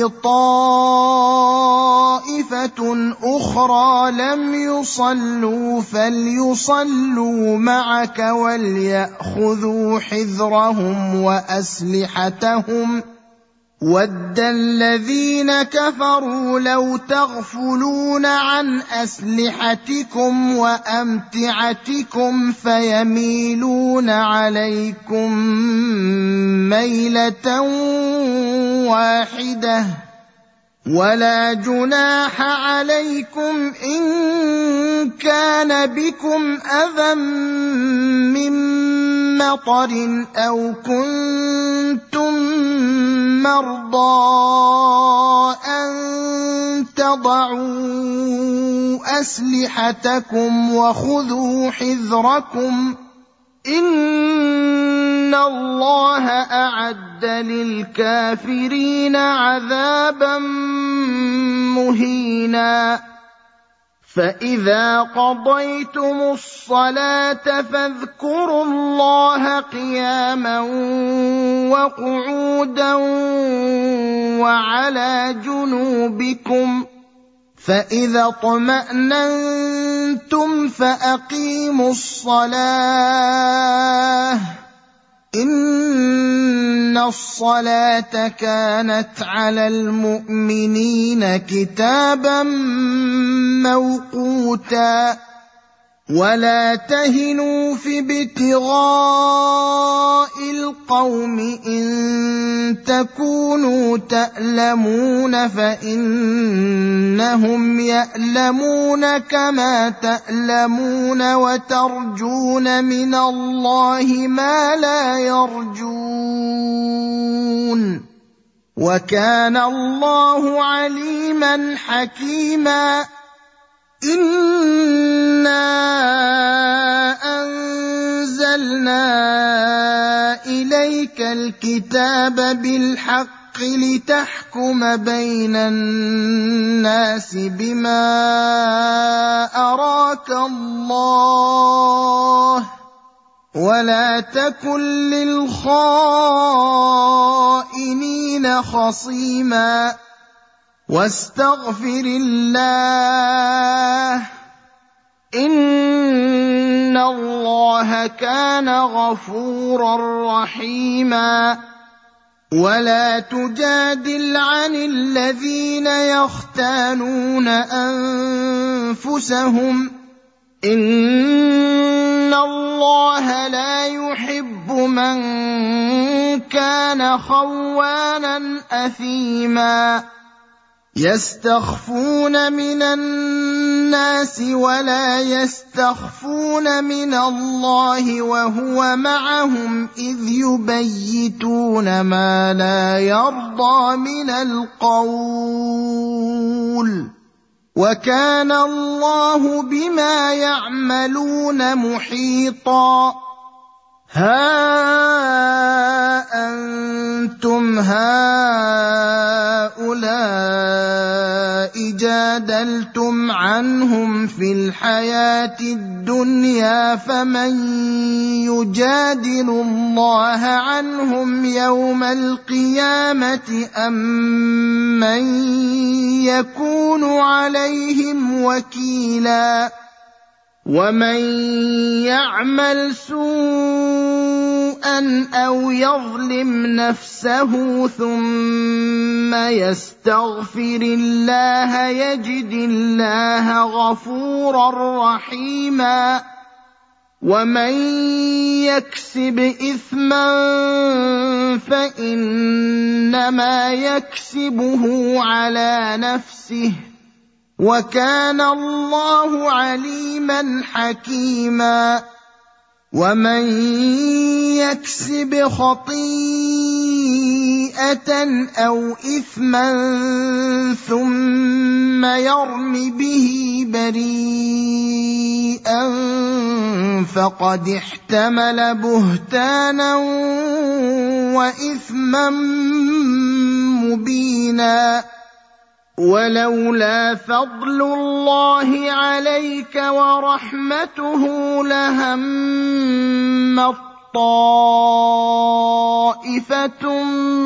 طائفة أخرى لم يصلوا فليصلوا معك وليأخذوا حذرهم وأسلحتهم ود الذين كفروا لو تغفلون عن أسلحتكم وأمتعتكم فيميلون عليكم ميلة واحدة ولا جناح عليكم إن كان بكم أذى من مطر أو كنتم مرضى أن تضعوا أسلحتكم وخذوا حذركم إن الله أعد للكافرين عذابا مهينا فإذا قضيتم الصلاة فاذكروا الله قياما وقعودا وعلى جنوبكم فإذا اطمأننتم فأقيموا الصلاة إن الصلاة كانت على المؤمنين كتابا موقوتا ولا تهنوا في ابتغاء القوم إن تكونوا تألمون فإنهم يألمون كما تألمون وترجون من الله ما لا يرجون وكان الله عليما حكيما إنا أنزلنا إليك الكتاب بالحق لتحكم بين الناس بما أراك الله ولا تكن للخائنين خصيما واستغفر الله إن إِنَّ اللَّهَ كَانَ غَفُورًا رَّحِيمًا ولا تجادل عن الذين يختانون أنفسهم إن الله لا يحب من كان خوانا أثيما يستخفون من الناس ولا يستخفون من الله وهو معهم إذ يبيتون ما لا يرضى من القول وكان الله بما يعملون محيطا ها أنتم هؤلاء جادلتم عنهم في الحياة الدنيا فمن يجادل الله عنهم يوم القيامة أم من يكون عليهم وكيلا ومن يعمل سوءا أو يظلم نفسه ثم يستغفر الله يجد الله غفورا رحيما ومن يكسب إثما فإنما يكسبه على نفسه وكان الله عليما حكيما ومن يكسب خطيئة أو إثما ثم يرم به بريئا فقد احتمل بهتانا وإثما مبينا ولولا فضل الله عليك ورحمته لهمت طائفة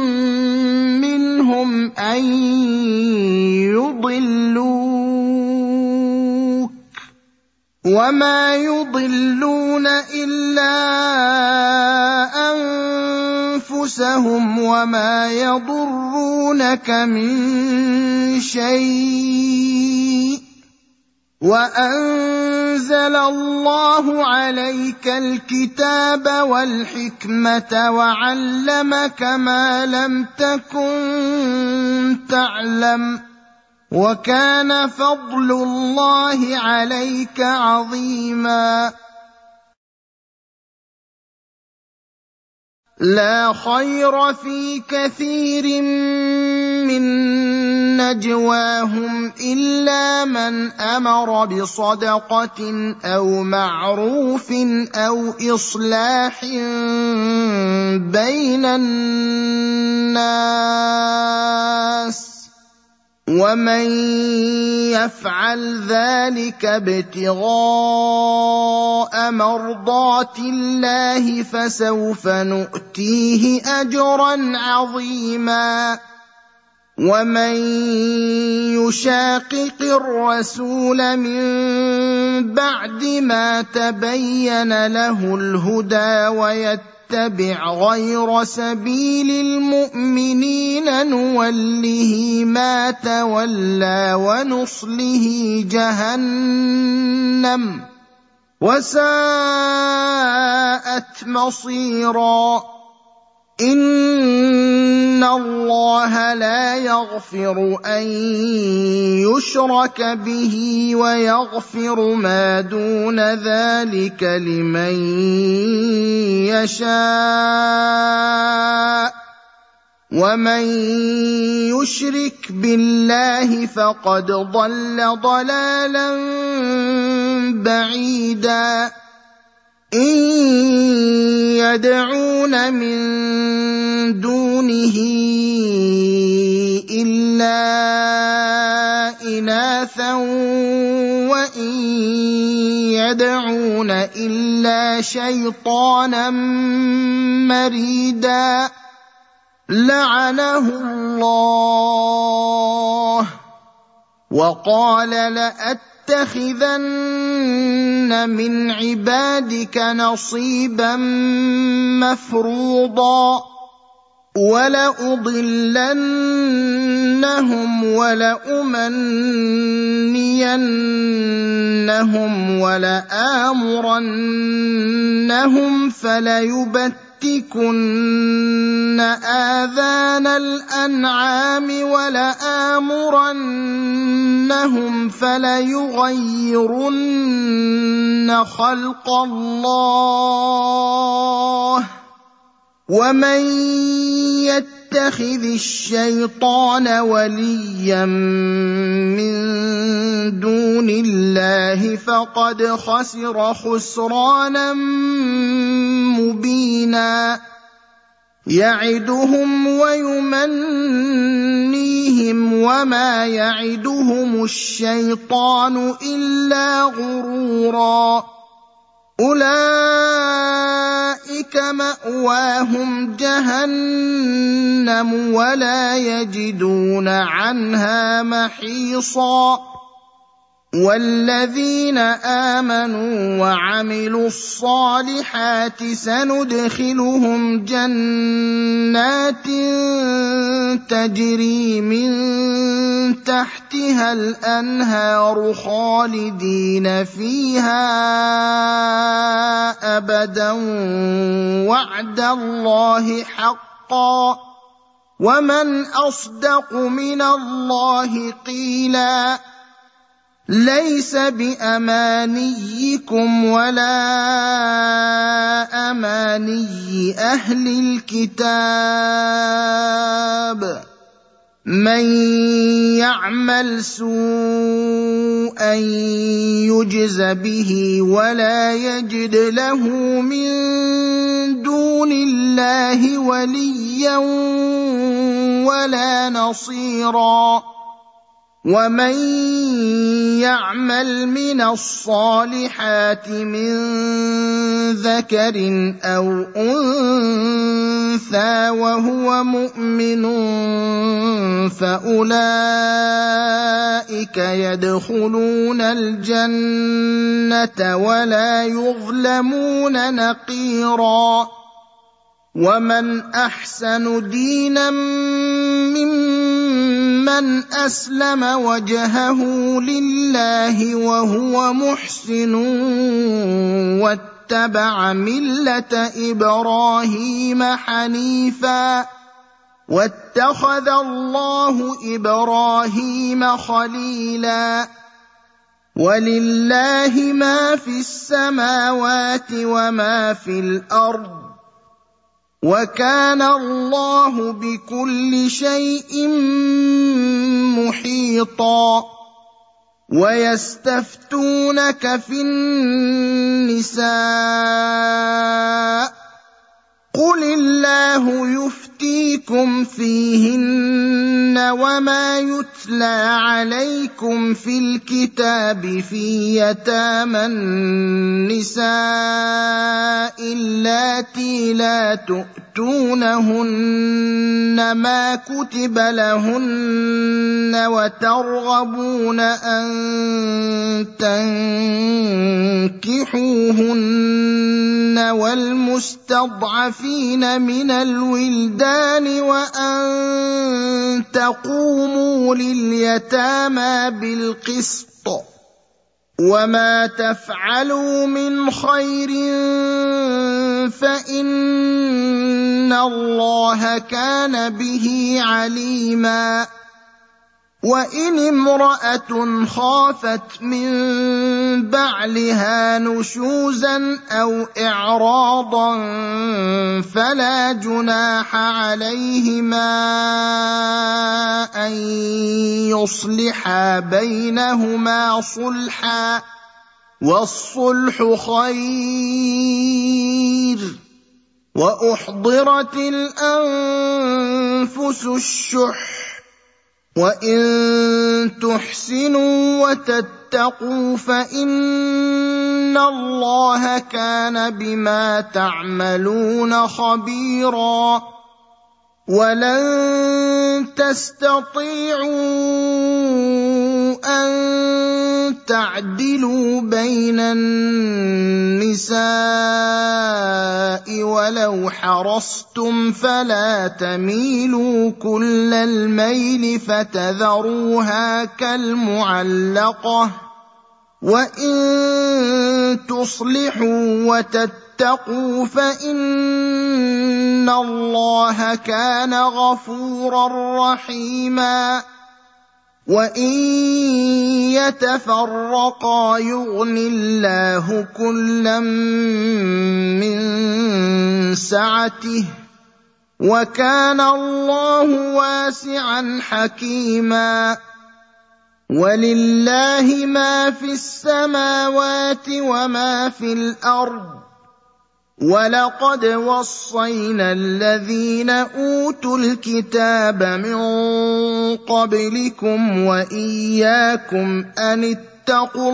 منهم أن يضلوك وما يضلون إلا أنفسهم وما يضرونك من شيء وأنزل الله عليك الكتاب والحكمة وعلمك ما لم تكن تعلم وكان فضل الله عليك عظيما لا خير في كثير من نجواهم إلا من أمر بصدقة أو معروف أو إصلاح بين الناس ومن يفعل ذلك ابتغاء مرضات الله فسوف نؤتيه أجرا عظيما ومن يشاقق الرسول من بعد ما تبين له الهدى ويتبع غير سبيل المؤمنين نوله ما تولى ونصله جهنم وساءت مصيرا إن الله لا يغفر أن يشرك به ويغفر ما دون ذلك لمن يشاء ومن يشرك بالله فقد ضل ضلالا بعيدا إن يدعون من دونه إلا إناثا وإن يدعون إلا شيطانا مريدا لعنه الله وقال لَيَتَّخِذَنَّ مِنْ عِبَادِكَ نَصِيبًا مَّفْرُوضًا وَلَأُضِلَّنَّهُمْ وَلَأُمَنِّيَنَّهُمْ وَلَآمُرَنَّهُمْ فَلَيُبَتِّكُنَّ آذَانَ الْأَنْعَامِ وَلَآمُرَنَّهُمْ فَلَيُغَيِّرُنَّ خَلْقَ اللَّهِ ۚ وَمَن يَتَّخِذِ الشَّيْطَانَ وَلِيًّا مِّن دُونِ اللَّهِ فَقَدْ خَسِرَ خُسْرَانًا مُّبِينًا يَعِدُهُمْ وَيُمَنِّيهِمْ وَمَا يَعِدُهُمُ الشَّيْطَانُ إِلَّا غُرُورًا أُولَٰئِكَ مَأْوَاهُمْ جَهَنَّمُ وَلَا يَجِدُونَ عَنْهَا مَحِيصًا وَالَّذِينَ آمَنُوا وَعَمِلُوا الصَّالِحَاتِ سَنُدْخِلُهُمْ جَنَّاتٍ تَجْرِي مِن تَحْتِهَا الْأَنْهَارُ خَالِدِينَ فِيهَا أَبَدًا وَعْدَ اللَّهِ حَقًّا ۚ وَمَنْ أَصْدَقُ مِنَ اللَّهِ قِيلًا لَيْسَ بِأَمَانِيِّكُمْ وَلَا أَمَانِيِّ أَهْلِ الْكِتَابِ ۗ مَن يَعْمَلْ سُوءًا يُجْزَ بِهِ وَلَا يَجِدْ لَهُ مِن دُونِ اللَّهِ وَلِيًّا وَلَا نَصِيرًا وَمَن يَعْمَلْ مِنَ الصَّالِحَاتِ مِن ذَكَرٍ أَوْ أُنثَىٰ وَهُوَ مُؤْمِنٌ فَأُولَٰئِكَ يَدْخُلُونَ الْجَنَّةَ وَلَا يُظْلَمُونَ نَقِيرًا وَمَنْ أَحْسَنُ دِينًا مِّمَّنْ أَسْلَمَ وَجْهَهُ لِلَّهِ وَهُوَ مُحْسِنٌ وَاتَّبَعَ مِلَّةَ إِبْرَاهِيمَ حَنِيفًا ۗ وَاتَّخَذَ اللَّهُ إِبْرَاهِيمَ خَلِيلًا وَلِلَّهِ مَا فِي السَّمَاوَاتِ وَمَا فِي الْأَرْضِ ۚ وَكَانَ اللَّهُ بِكُلِّ شَيْءٍ مُّحِيطًا وَيَسْتَفْتُونَكَ فِي النِّسَاءِ ۖ قُلِ اللَّهُ يُفْتِيكُمْ فِيهِنَّ وَمَا يُتْلَىٰ عَلَيْكُمْ فِي الْكِتَابِ فِي يَتَامَى النِّسَاءِ اللَّاتِي لَا تُؤْتُونَهُنَّ مَا كُتِبَ لَهُنَّ وَتَرْغَبُونَ أَن تَنكِحُوهُنَّ وَالْمُسْتَضْعَفِينَ مِنَ الْوِلْدَانِ وَأَن تَقُومُوا لِلْيَتَامَىٰ بِالْقِسْطِ ۚ وَمَا تَفْعَلُوا مِنْ خَيْرٍ فَإِنَّ اللَّهَ كَانَ بِهِ عَلِيمًا وَإِنِ امْرَأَةٌ خَافَتْ مِن بَعْلِهَا نُشُوزًا أَوْ إِعْرَاضًا فَلَا جُنَاحَ عَلَيْهِمَا أَن يُصْلِحَا بَيْنَهُمَا صُلْحًا ۚ وَالصُّلْحُ خَيْرٌ ۗ وَأُحْضِرَتِ الْأَنفُسُ الشُّحَّ ۚ وَإِن تُحْسِنُوا وَتَتَّقُوا فَإِنَّ اللَّهَ كَانَ بِمَا تَعْمَلُونَ خَبِيرًا وَلَن تَسْتَطِيعُوا أن تعدلوا بين النساء ولو حرصتم فلا تميلوا كل الميل فتذروها كالمعلقة وإن تصلحوا وتتقوا فإن الله كان غفورا رحيما وإن يتفرقا يغن الله كلا من سعته وكان الله واسعا حكيما ولله ما في السماوات وما في الأرض ولقد وصينا الذين أوتوا الكتاب من قبلكم وإياكم أن اتقوا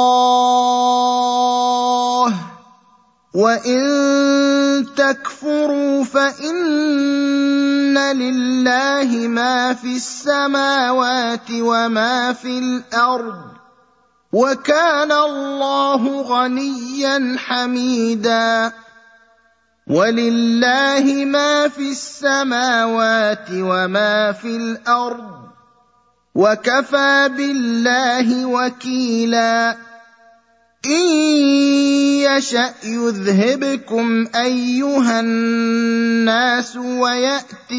الله وإن تكفروا فإن لله ما في السماوات وما في الأرض وكان الله غنيا حميدا ولله ما في السماوات وما في الأرض وكفى بالله وكيلا إن يشأ يذهبكم أيها الناس ويأت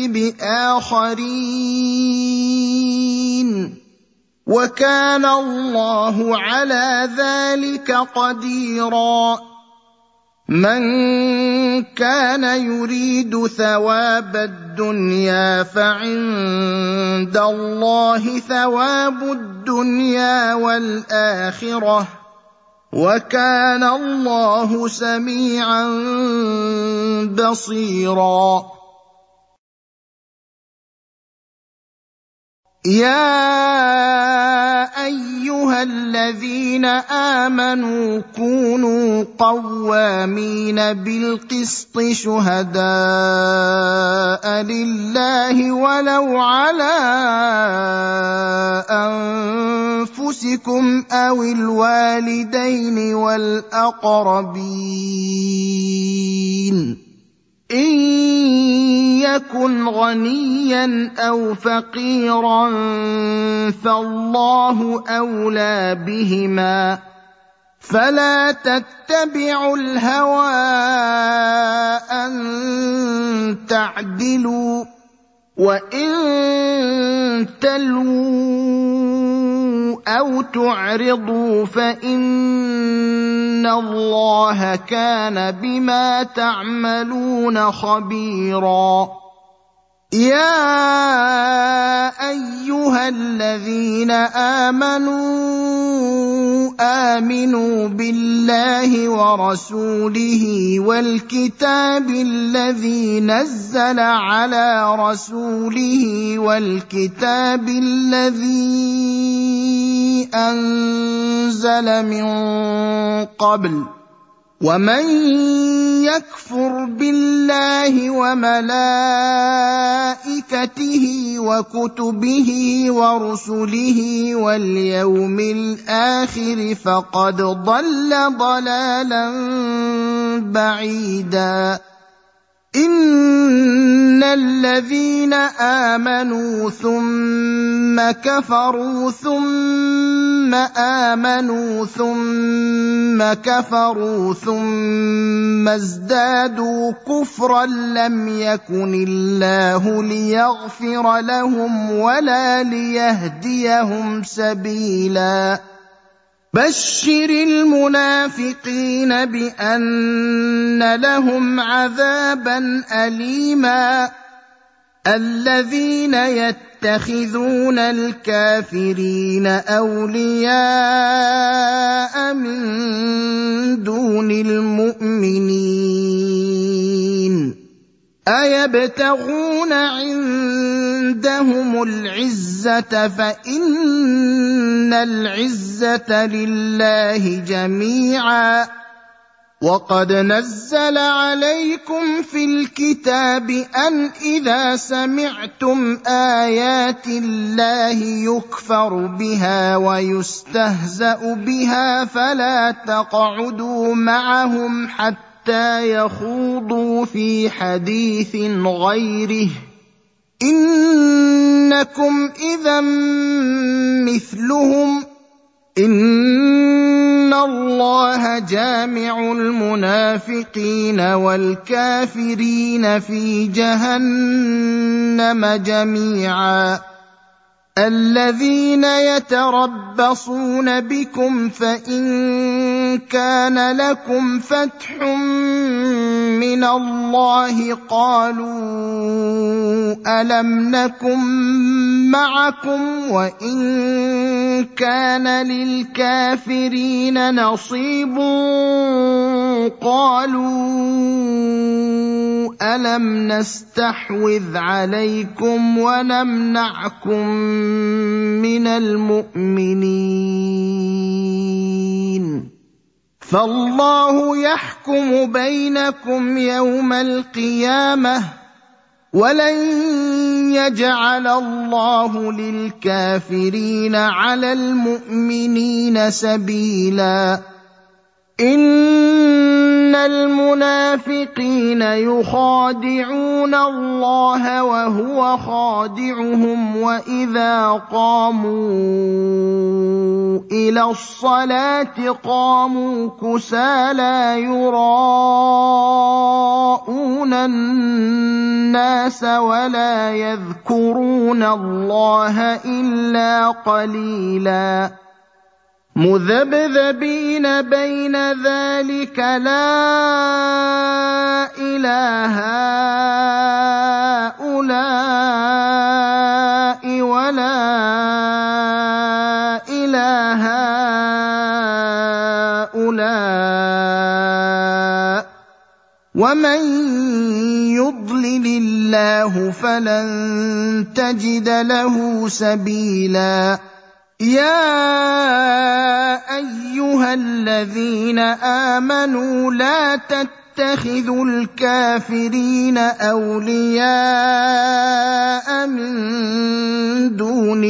بآخرين وكان الله على ذلك قديرا من كان يريد ثواب الدنيا فعند الله ثواب الدنيا والآخرة وكان الله سميعا بصيرا يا أيها الذين آمنوا كونوا قوامين بالقسط شهداء لله ولو على أنفسكم أو الوالدين والأقربين إن يكن غنيا أو فقيرا فالله أولى بهما فلا تتبعوا الهوى أن تعدلوا وإن تلووا أو تعرضوا فإن الله كان بما تعملون خبيرا يا أيها الذين آمنوا بالله ورسوله والكتاب الذي نزل على رسوله والكتاب الذي أنزل من قبل ومن يكفر بالله وملائكته وكتبه ورسله واليوم الآخر فقد ضل ضلالا بعيدا إن الذين آمنوا ثم كفروا ثم آمنوا ثم كفروا ثم ازدادوا كفرا لم يكن الله ليغفر لهم ولا ليهديهم سبيلا بشر المنافقين بأن لهم عذابا أليما الذين يتخذون الكافرين أولياء من دون المؤمنين أيبتغون عندهم العزة فإن العزة لله جميعا وقد نزل عليكم في الكتاب أن إذا سمعتم آيات الله يكفر بها ويستهزأ بها فلا تقعدوا معهم حتى يخوضوا في حديث غيره إنكم إذا مثلهم إن الله جامع المنافقين والكافرين في جهنم جميعا الذين يتربصون بكم فإن كان لكم فتح من الله قالوا ألم نكن معكم وإن كان للكافرين نصيب قالوا ألم نستحوذ عليكم ونمنعكم من المؤمنين فالله يحكم بينكم يوم القيامة ولن يجعل الله للكافرين على المؤمنين سبيلا إن المنافقين يخادعون الله وهو خادعهم وإذا قاموا إلى الصلاة قاموا كسالى يراءون الناس ولا يذكرون الله إلا قليلا مذبذبين بين ذلك لا إله هؤلاء ولا إله هؤلاء ومن يضلل الله فلن تجد له سبيلا يا أيها الذين آمنوا لا تتخذوا الكافرين أولياء من دون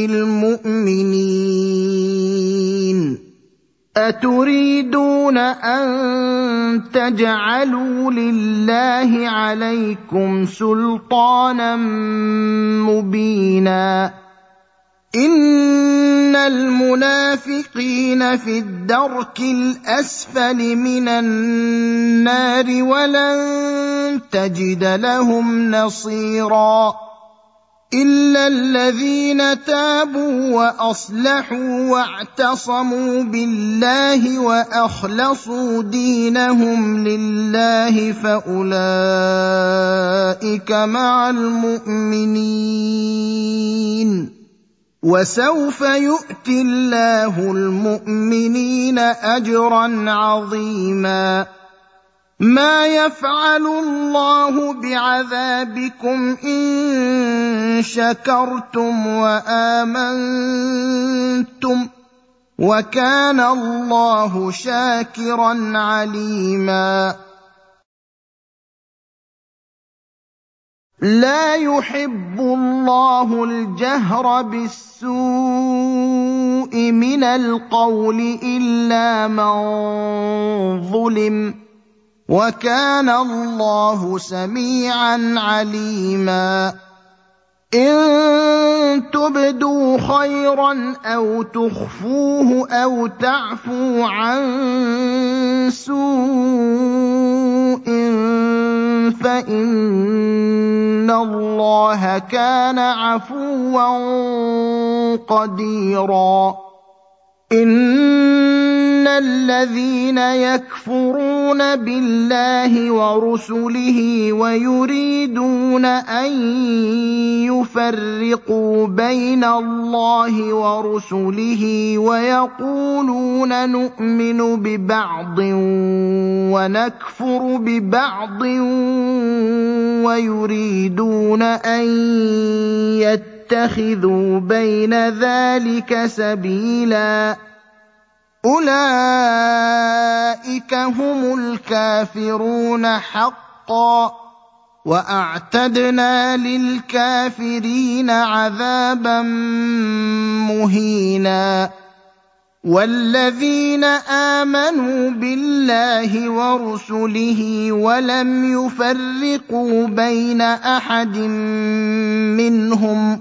المؤمنين أتريدون أن تجعلوا لله عليكم سلطانا مبينا إن المنافقين في الدرك الأسفل من النار ولن تجد لهم نصيرا إلا الذين تابوا وأصلحوا واعتصموا بالله وأخلصوا دينهم لله فأولئك مع المؤمنين وسوف يؤتي الله المؤمنين أجرا عظيما ما يفعل الله بعذابكم إن شكرتم وآمنتم وكان الله شاكرا عليما لا يحب الله الجهر بالسوء من القول إلا من ظلم وكان الله سميعا عليما إن تبدوا خيرا أو تخفوه أو تعفوا عن سوء فإن الله كان عفوا قديرا إن الذين يكفرون بالله ورسله ويريدون أن يفرقوا بين الله ورسله ويقولون نؤمن ببعض ونكفر ببعض ويريدون أن يتخذوا بين ذلك سبيلا أولئك هم الكافرون حقا وأعتدنا للكافرين عذابا مهينا والذين آمنوا بالله ورسله ولم يفرقوا بين أحد منهم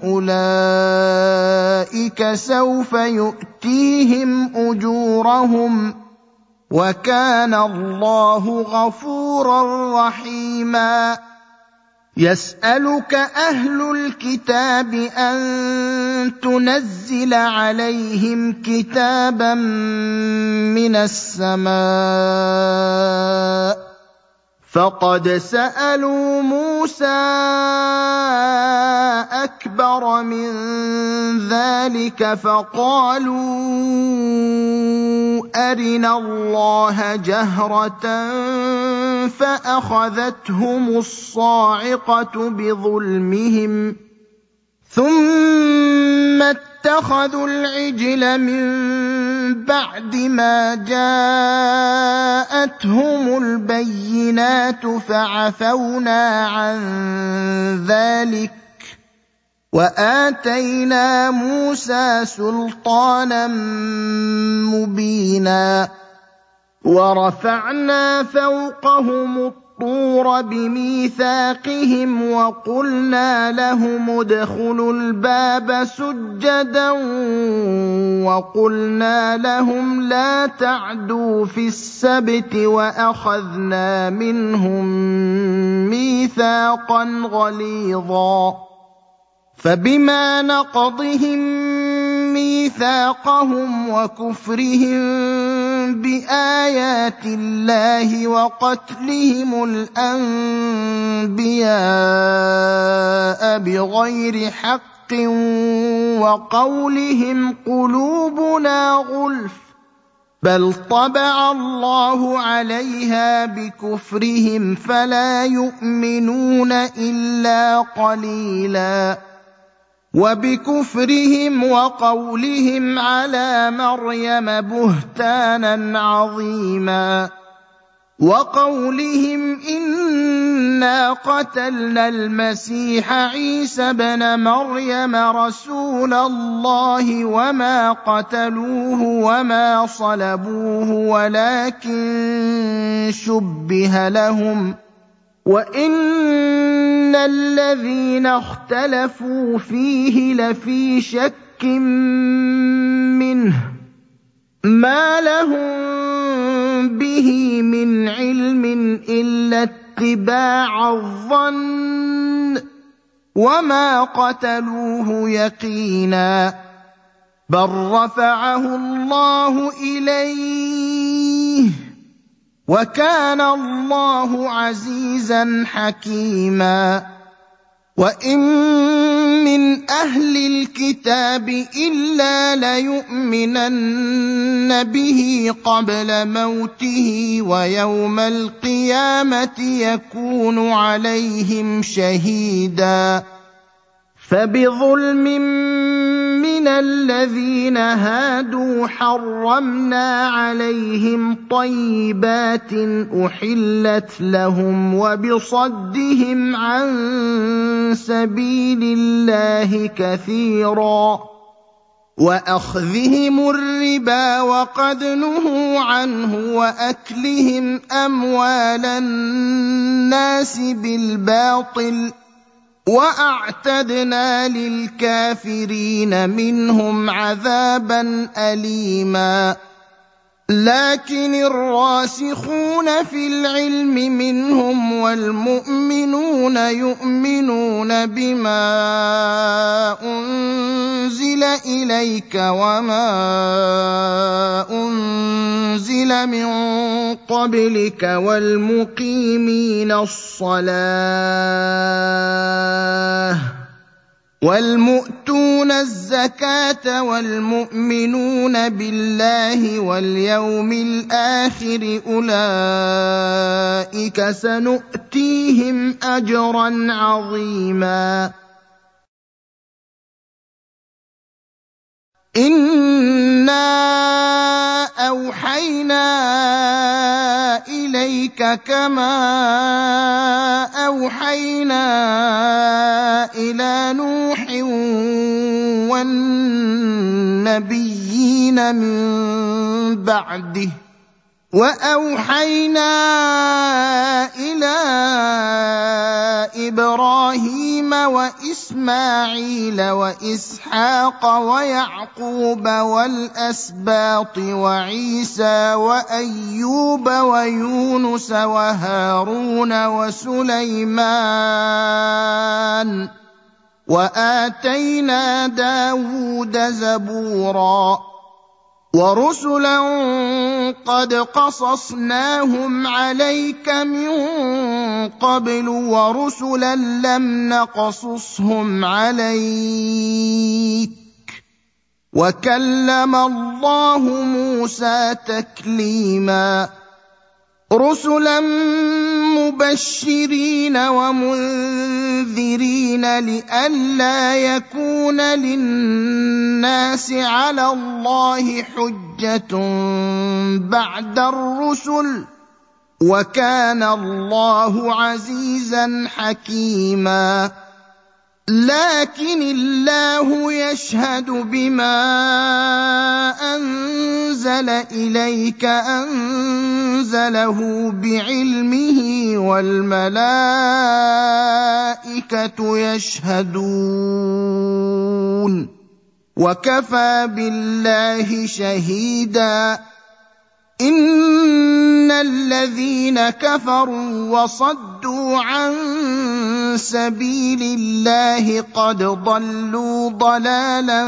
أولئك سوف يؤتيهم أجورهم وكان الله غفورا رحيما يسألك أهل الكتاب أن تنزل عليهم كتابا من السماء فقد سألوا موسى أكبر من ذلك فقالوا أرنا الله جهرة فأخذتهم الصاعقة بظلمهم ثم اتخذوا العجل من بعد ما جاءتهم البينات فعفونا عن ذلك وآتينا موسى سلطانا مبينا ورفعنا فوقهم الطور بميثاقهم وقلنا لهم ادخلوا الباب سجدا وقلنا لهم لا تعدوا في السبت وأخذنا منهم ميثاقا غليظا فبما نقضهم ميثاقهم وكفرهم بآيات الله وقتلهم الأنبياء بغير حق وقولهم قلوبنا غلف بل طبع الله عليها بكفرهم فلا يؤمنون إلا قليلا وبكفرهم وقولهم على مريم بهتانا عظيما وقولهم إنا قتلنا المسيح عيسى بن مريم رسول الله وما قتلوه وما صلبوه ولكن شبه لهم وإن الذين اختلفوا فيه لفي شك منه ما لهم به من علم إلا اتباع الظن وما قتلوه يقينا بل رفعه الله إليه وكان الله عزيزا حكيما وإن من أهل الكتاب إلا ليؤمنن به قبل موته ويوم القيامة يكون عليهم شهيدا فبظلم من الذين هادوا حرمنا عليهم طيبات أحلت لهم وبصدهم عن سبيل الله كثيرا وأخذهم الربا وقد نهوا عنه وأكلهم أموال الناس بالباطل وأعتدنا للكافرين منهم عذابا أليما لكن الراسخون في العلم منهم والمؤمنون يؤمنون بما أنزل إليك وما أنزل من قبلك والمقيمين الصلاة والمؤتون الزكاة والمؤمنون بالله واليوم الآخر أولئك سنؤتيهم أجرا عظيما إنا أوحينا إليك كما أوحينا إلى نوح والنبيين من بعده وأوحينا إلى إبراهيم وإسماعيل وإسحاق ويعقوب والأسباط وعيسى وأيوب ويونس وهارون وسليمان وآتينا داود زبورا ورسلا قد قصصناهم عليك من قبل ورسلا لم نقصصهم عليك وكلم الله موسى تكليما رسلا مبشرين ومنذرين لئلا يكون للناس على الله حجة بعد الرسل وكان الله عزيزا حكيما لكن الله يشهد بما أنزل إليك أنزله بعلمه والملائكة يشهدون وكفى بالله شهيدا إن الذين كفروا وصدوا عن سبيل الله قد ضلوا ضلالا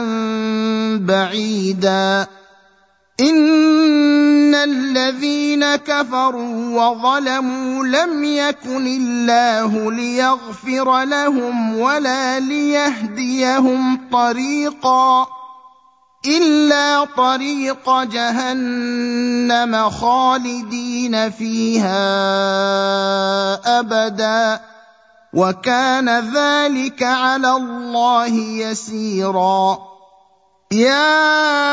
بعيدا إن الذين كفروا وظلموا لم يكن الله ليغفر لهم ولا ليهديهم طريقا إلا طريق جهنم خالدين فيها أبدا وكان ذلك على الله يسيرا يا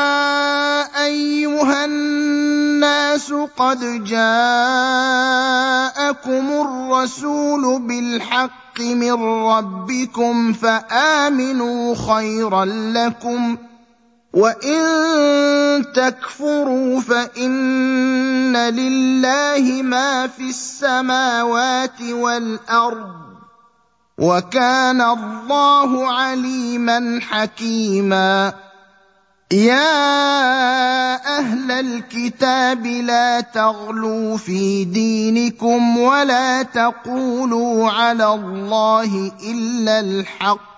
أيها الناس قد جاءكم الرسول بالحق من ربكم فآمنوا خيرا لكم وإن تكفروا فإن لله ما في السماوات والأرض وكان الله عليما حكيما يا أهل الكتاب لا تغلوا في دينكم ولا تقولوا على الله إلا الحق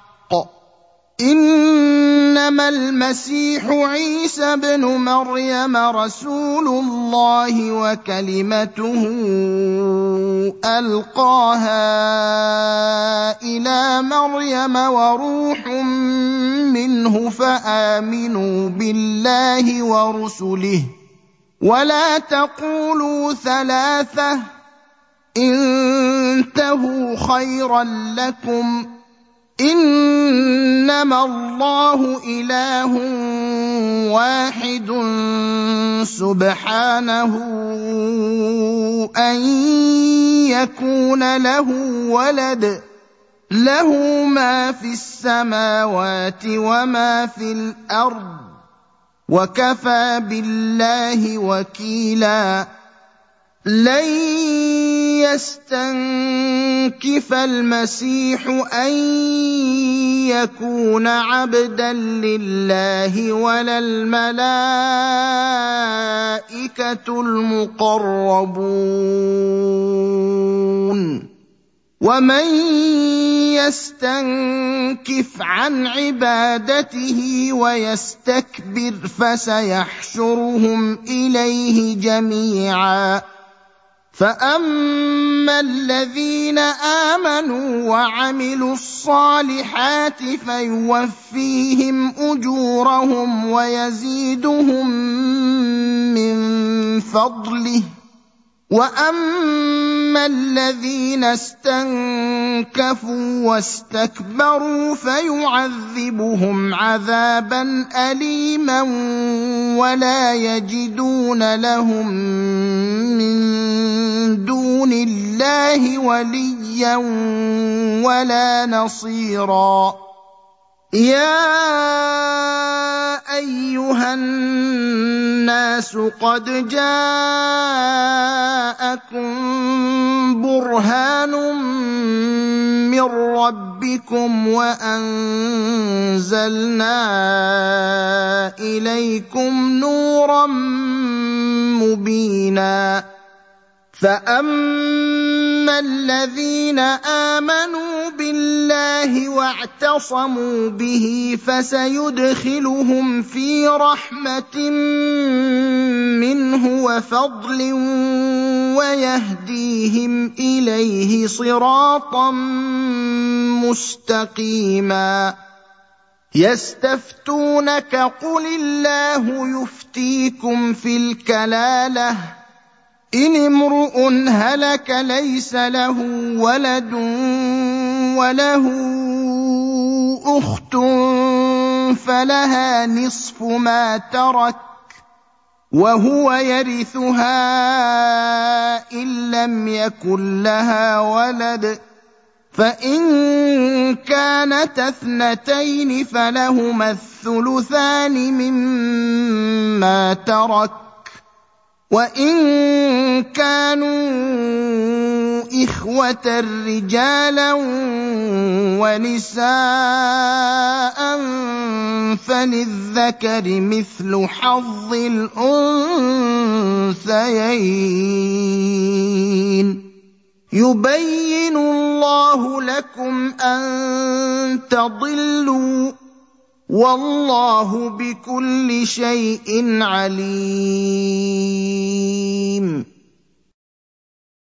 إنما المسيح عيسى ابن مريم رسول الله وكلمته ألقاها إلى مريم وروح منه فآمنوا بالله ورسله ولا تقولوا ثلاثة انتهوا خيرا لكم إنما الله إله واحد سبحانه أن يكون له ولد له ما في السماوات وما في الأرض وكفى بالله وكيلا لن يستنكف المسيح أن يكون عبدا لله ولا الملائكة المقربون ومن يستنكف عن عبادته ويستكبر فسيحشرهم إليه جميعا فأما الذين آمنوا وعملوا الصالحات فيوفيهم أجورهم ويزيدهم من فضله واما الذين استنكفوا واستكبروا فيعذبهم عذابا اليما ولا يجدون لهم من دون الله وليا ولا نصيرا يا ايها الناس قد جاءكم برهان من ربكم وانزلنا اليكم نورا مبينا فاما الذين امنوا بالله واعتصموا به فسيدخلهم في رحمه منه وفضل ويهديهم اليه صراطا مستقيما يستفتونك قل الله يفتيكم في الكلاله إن امرؤ هلك ليس له ولد وله أخت فلها نصف ما ترك وهو يرثها إن لم يكن لها ولد فإن كانت اثنتين فلهما الثلثان مما ترك وإن كانوا إخوة رجالا ونساء فللذكر مثل حظ الأنثيين يبين الله لكم أن تضلوا والله بكل شيء عليم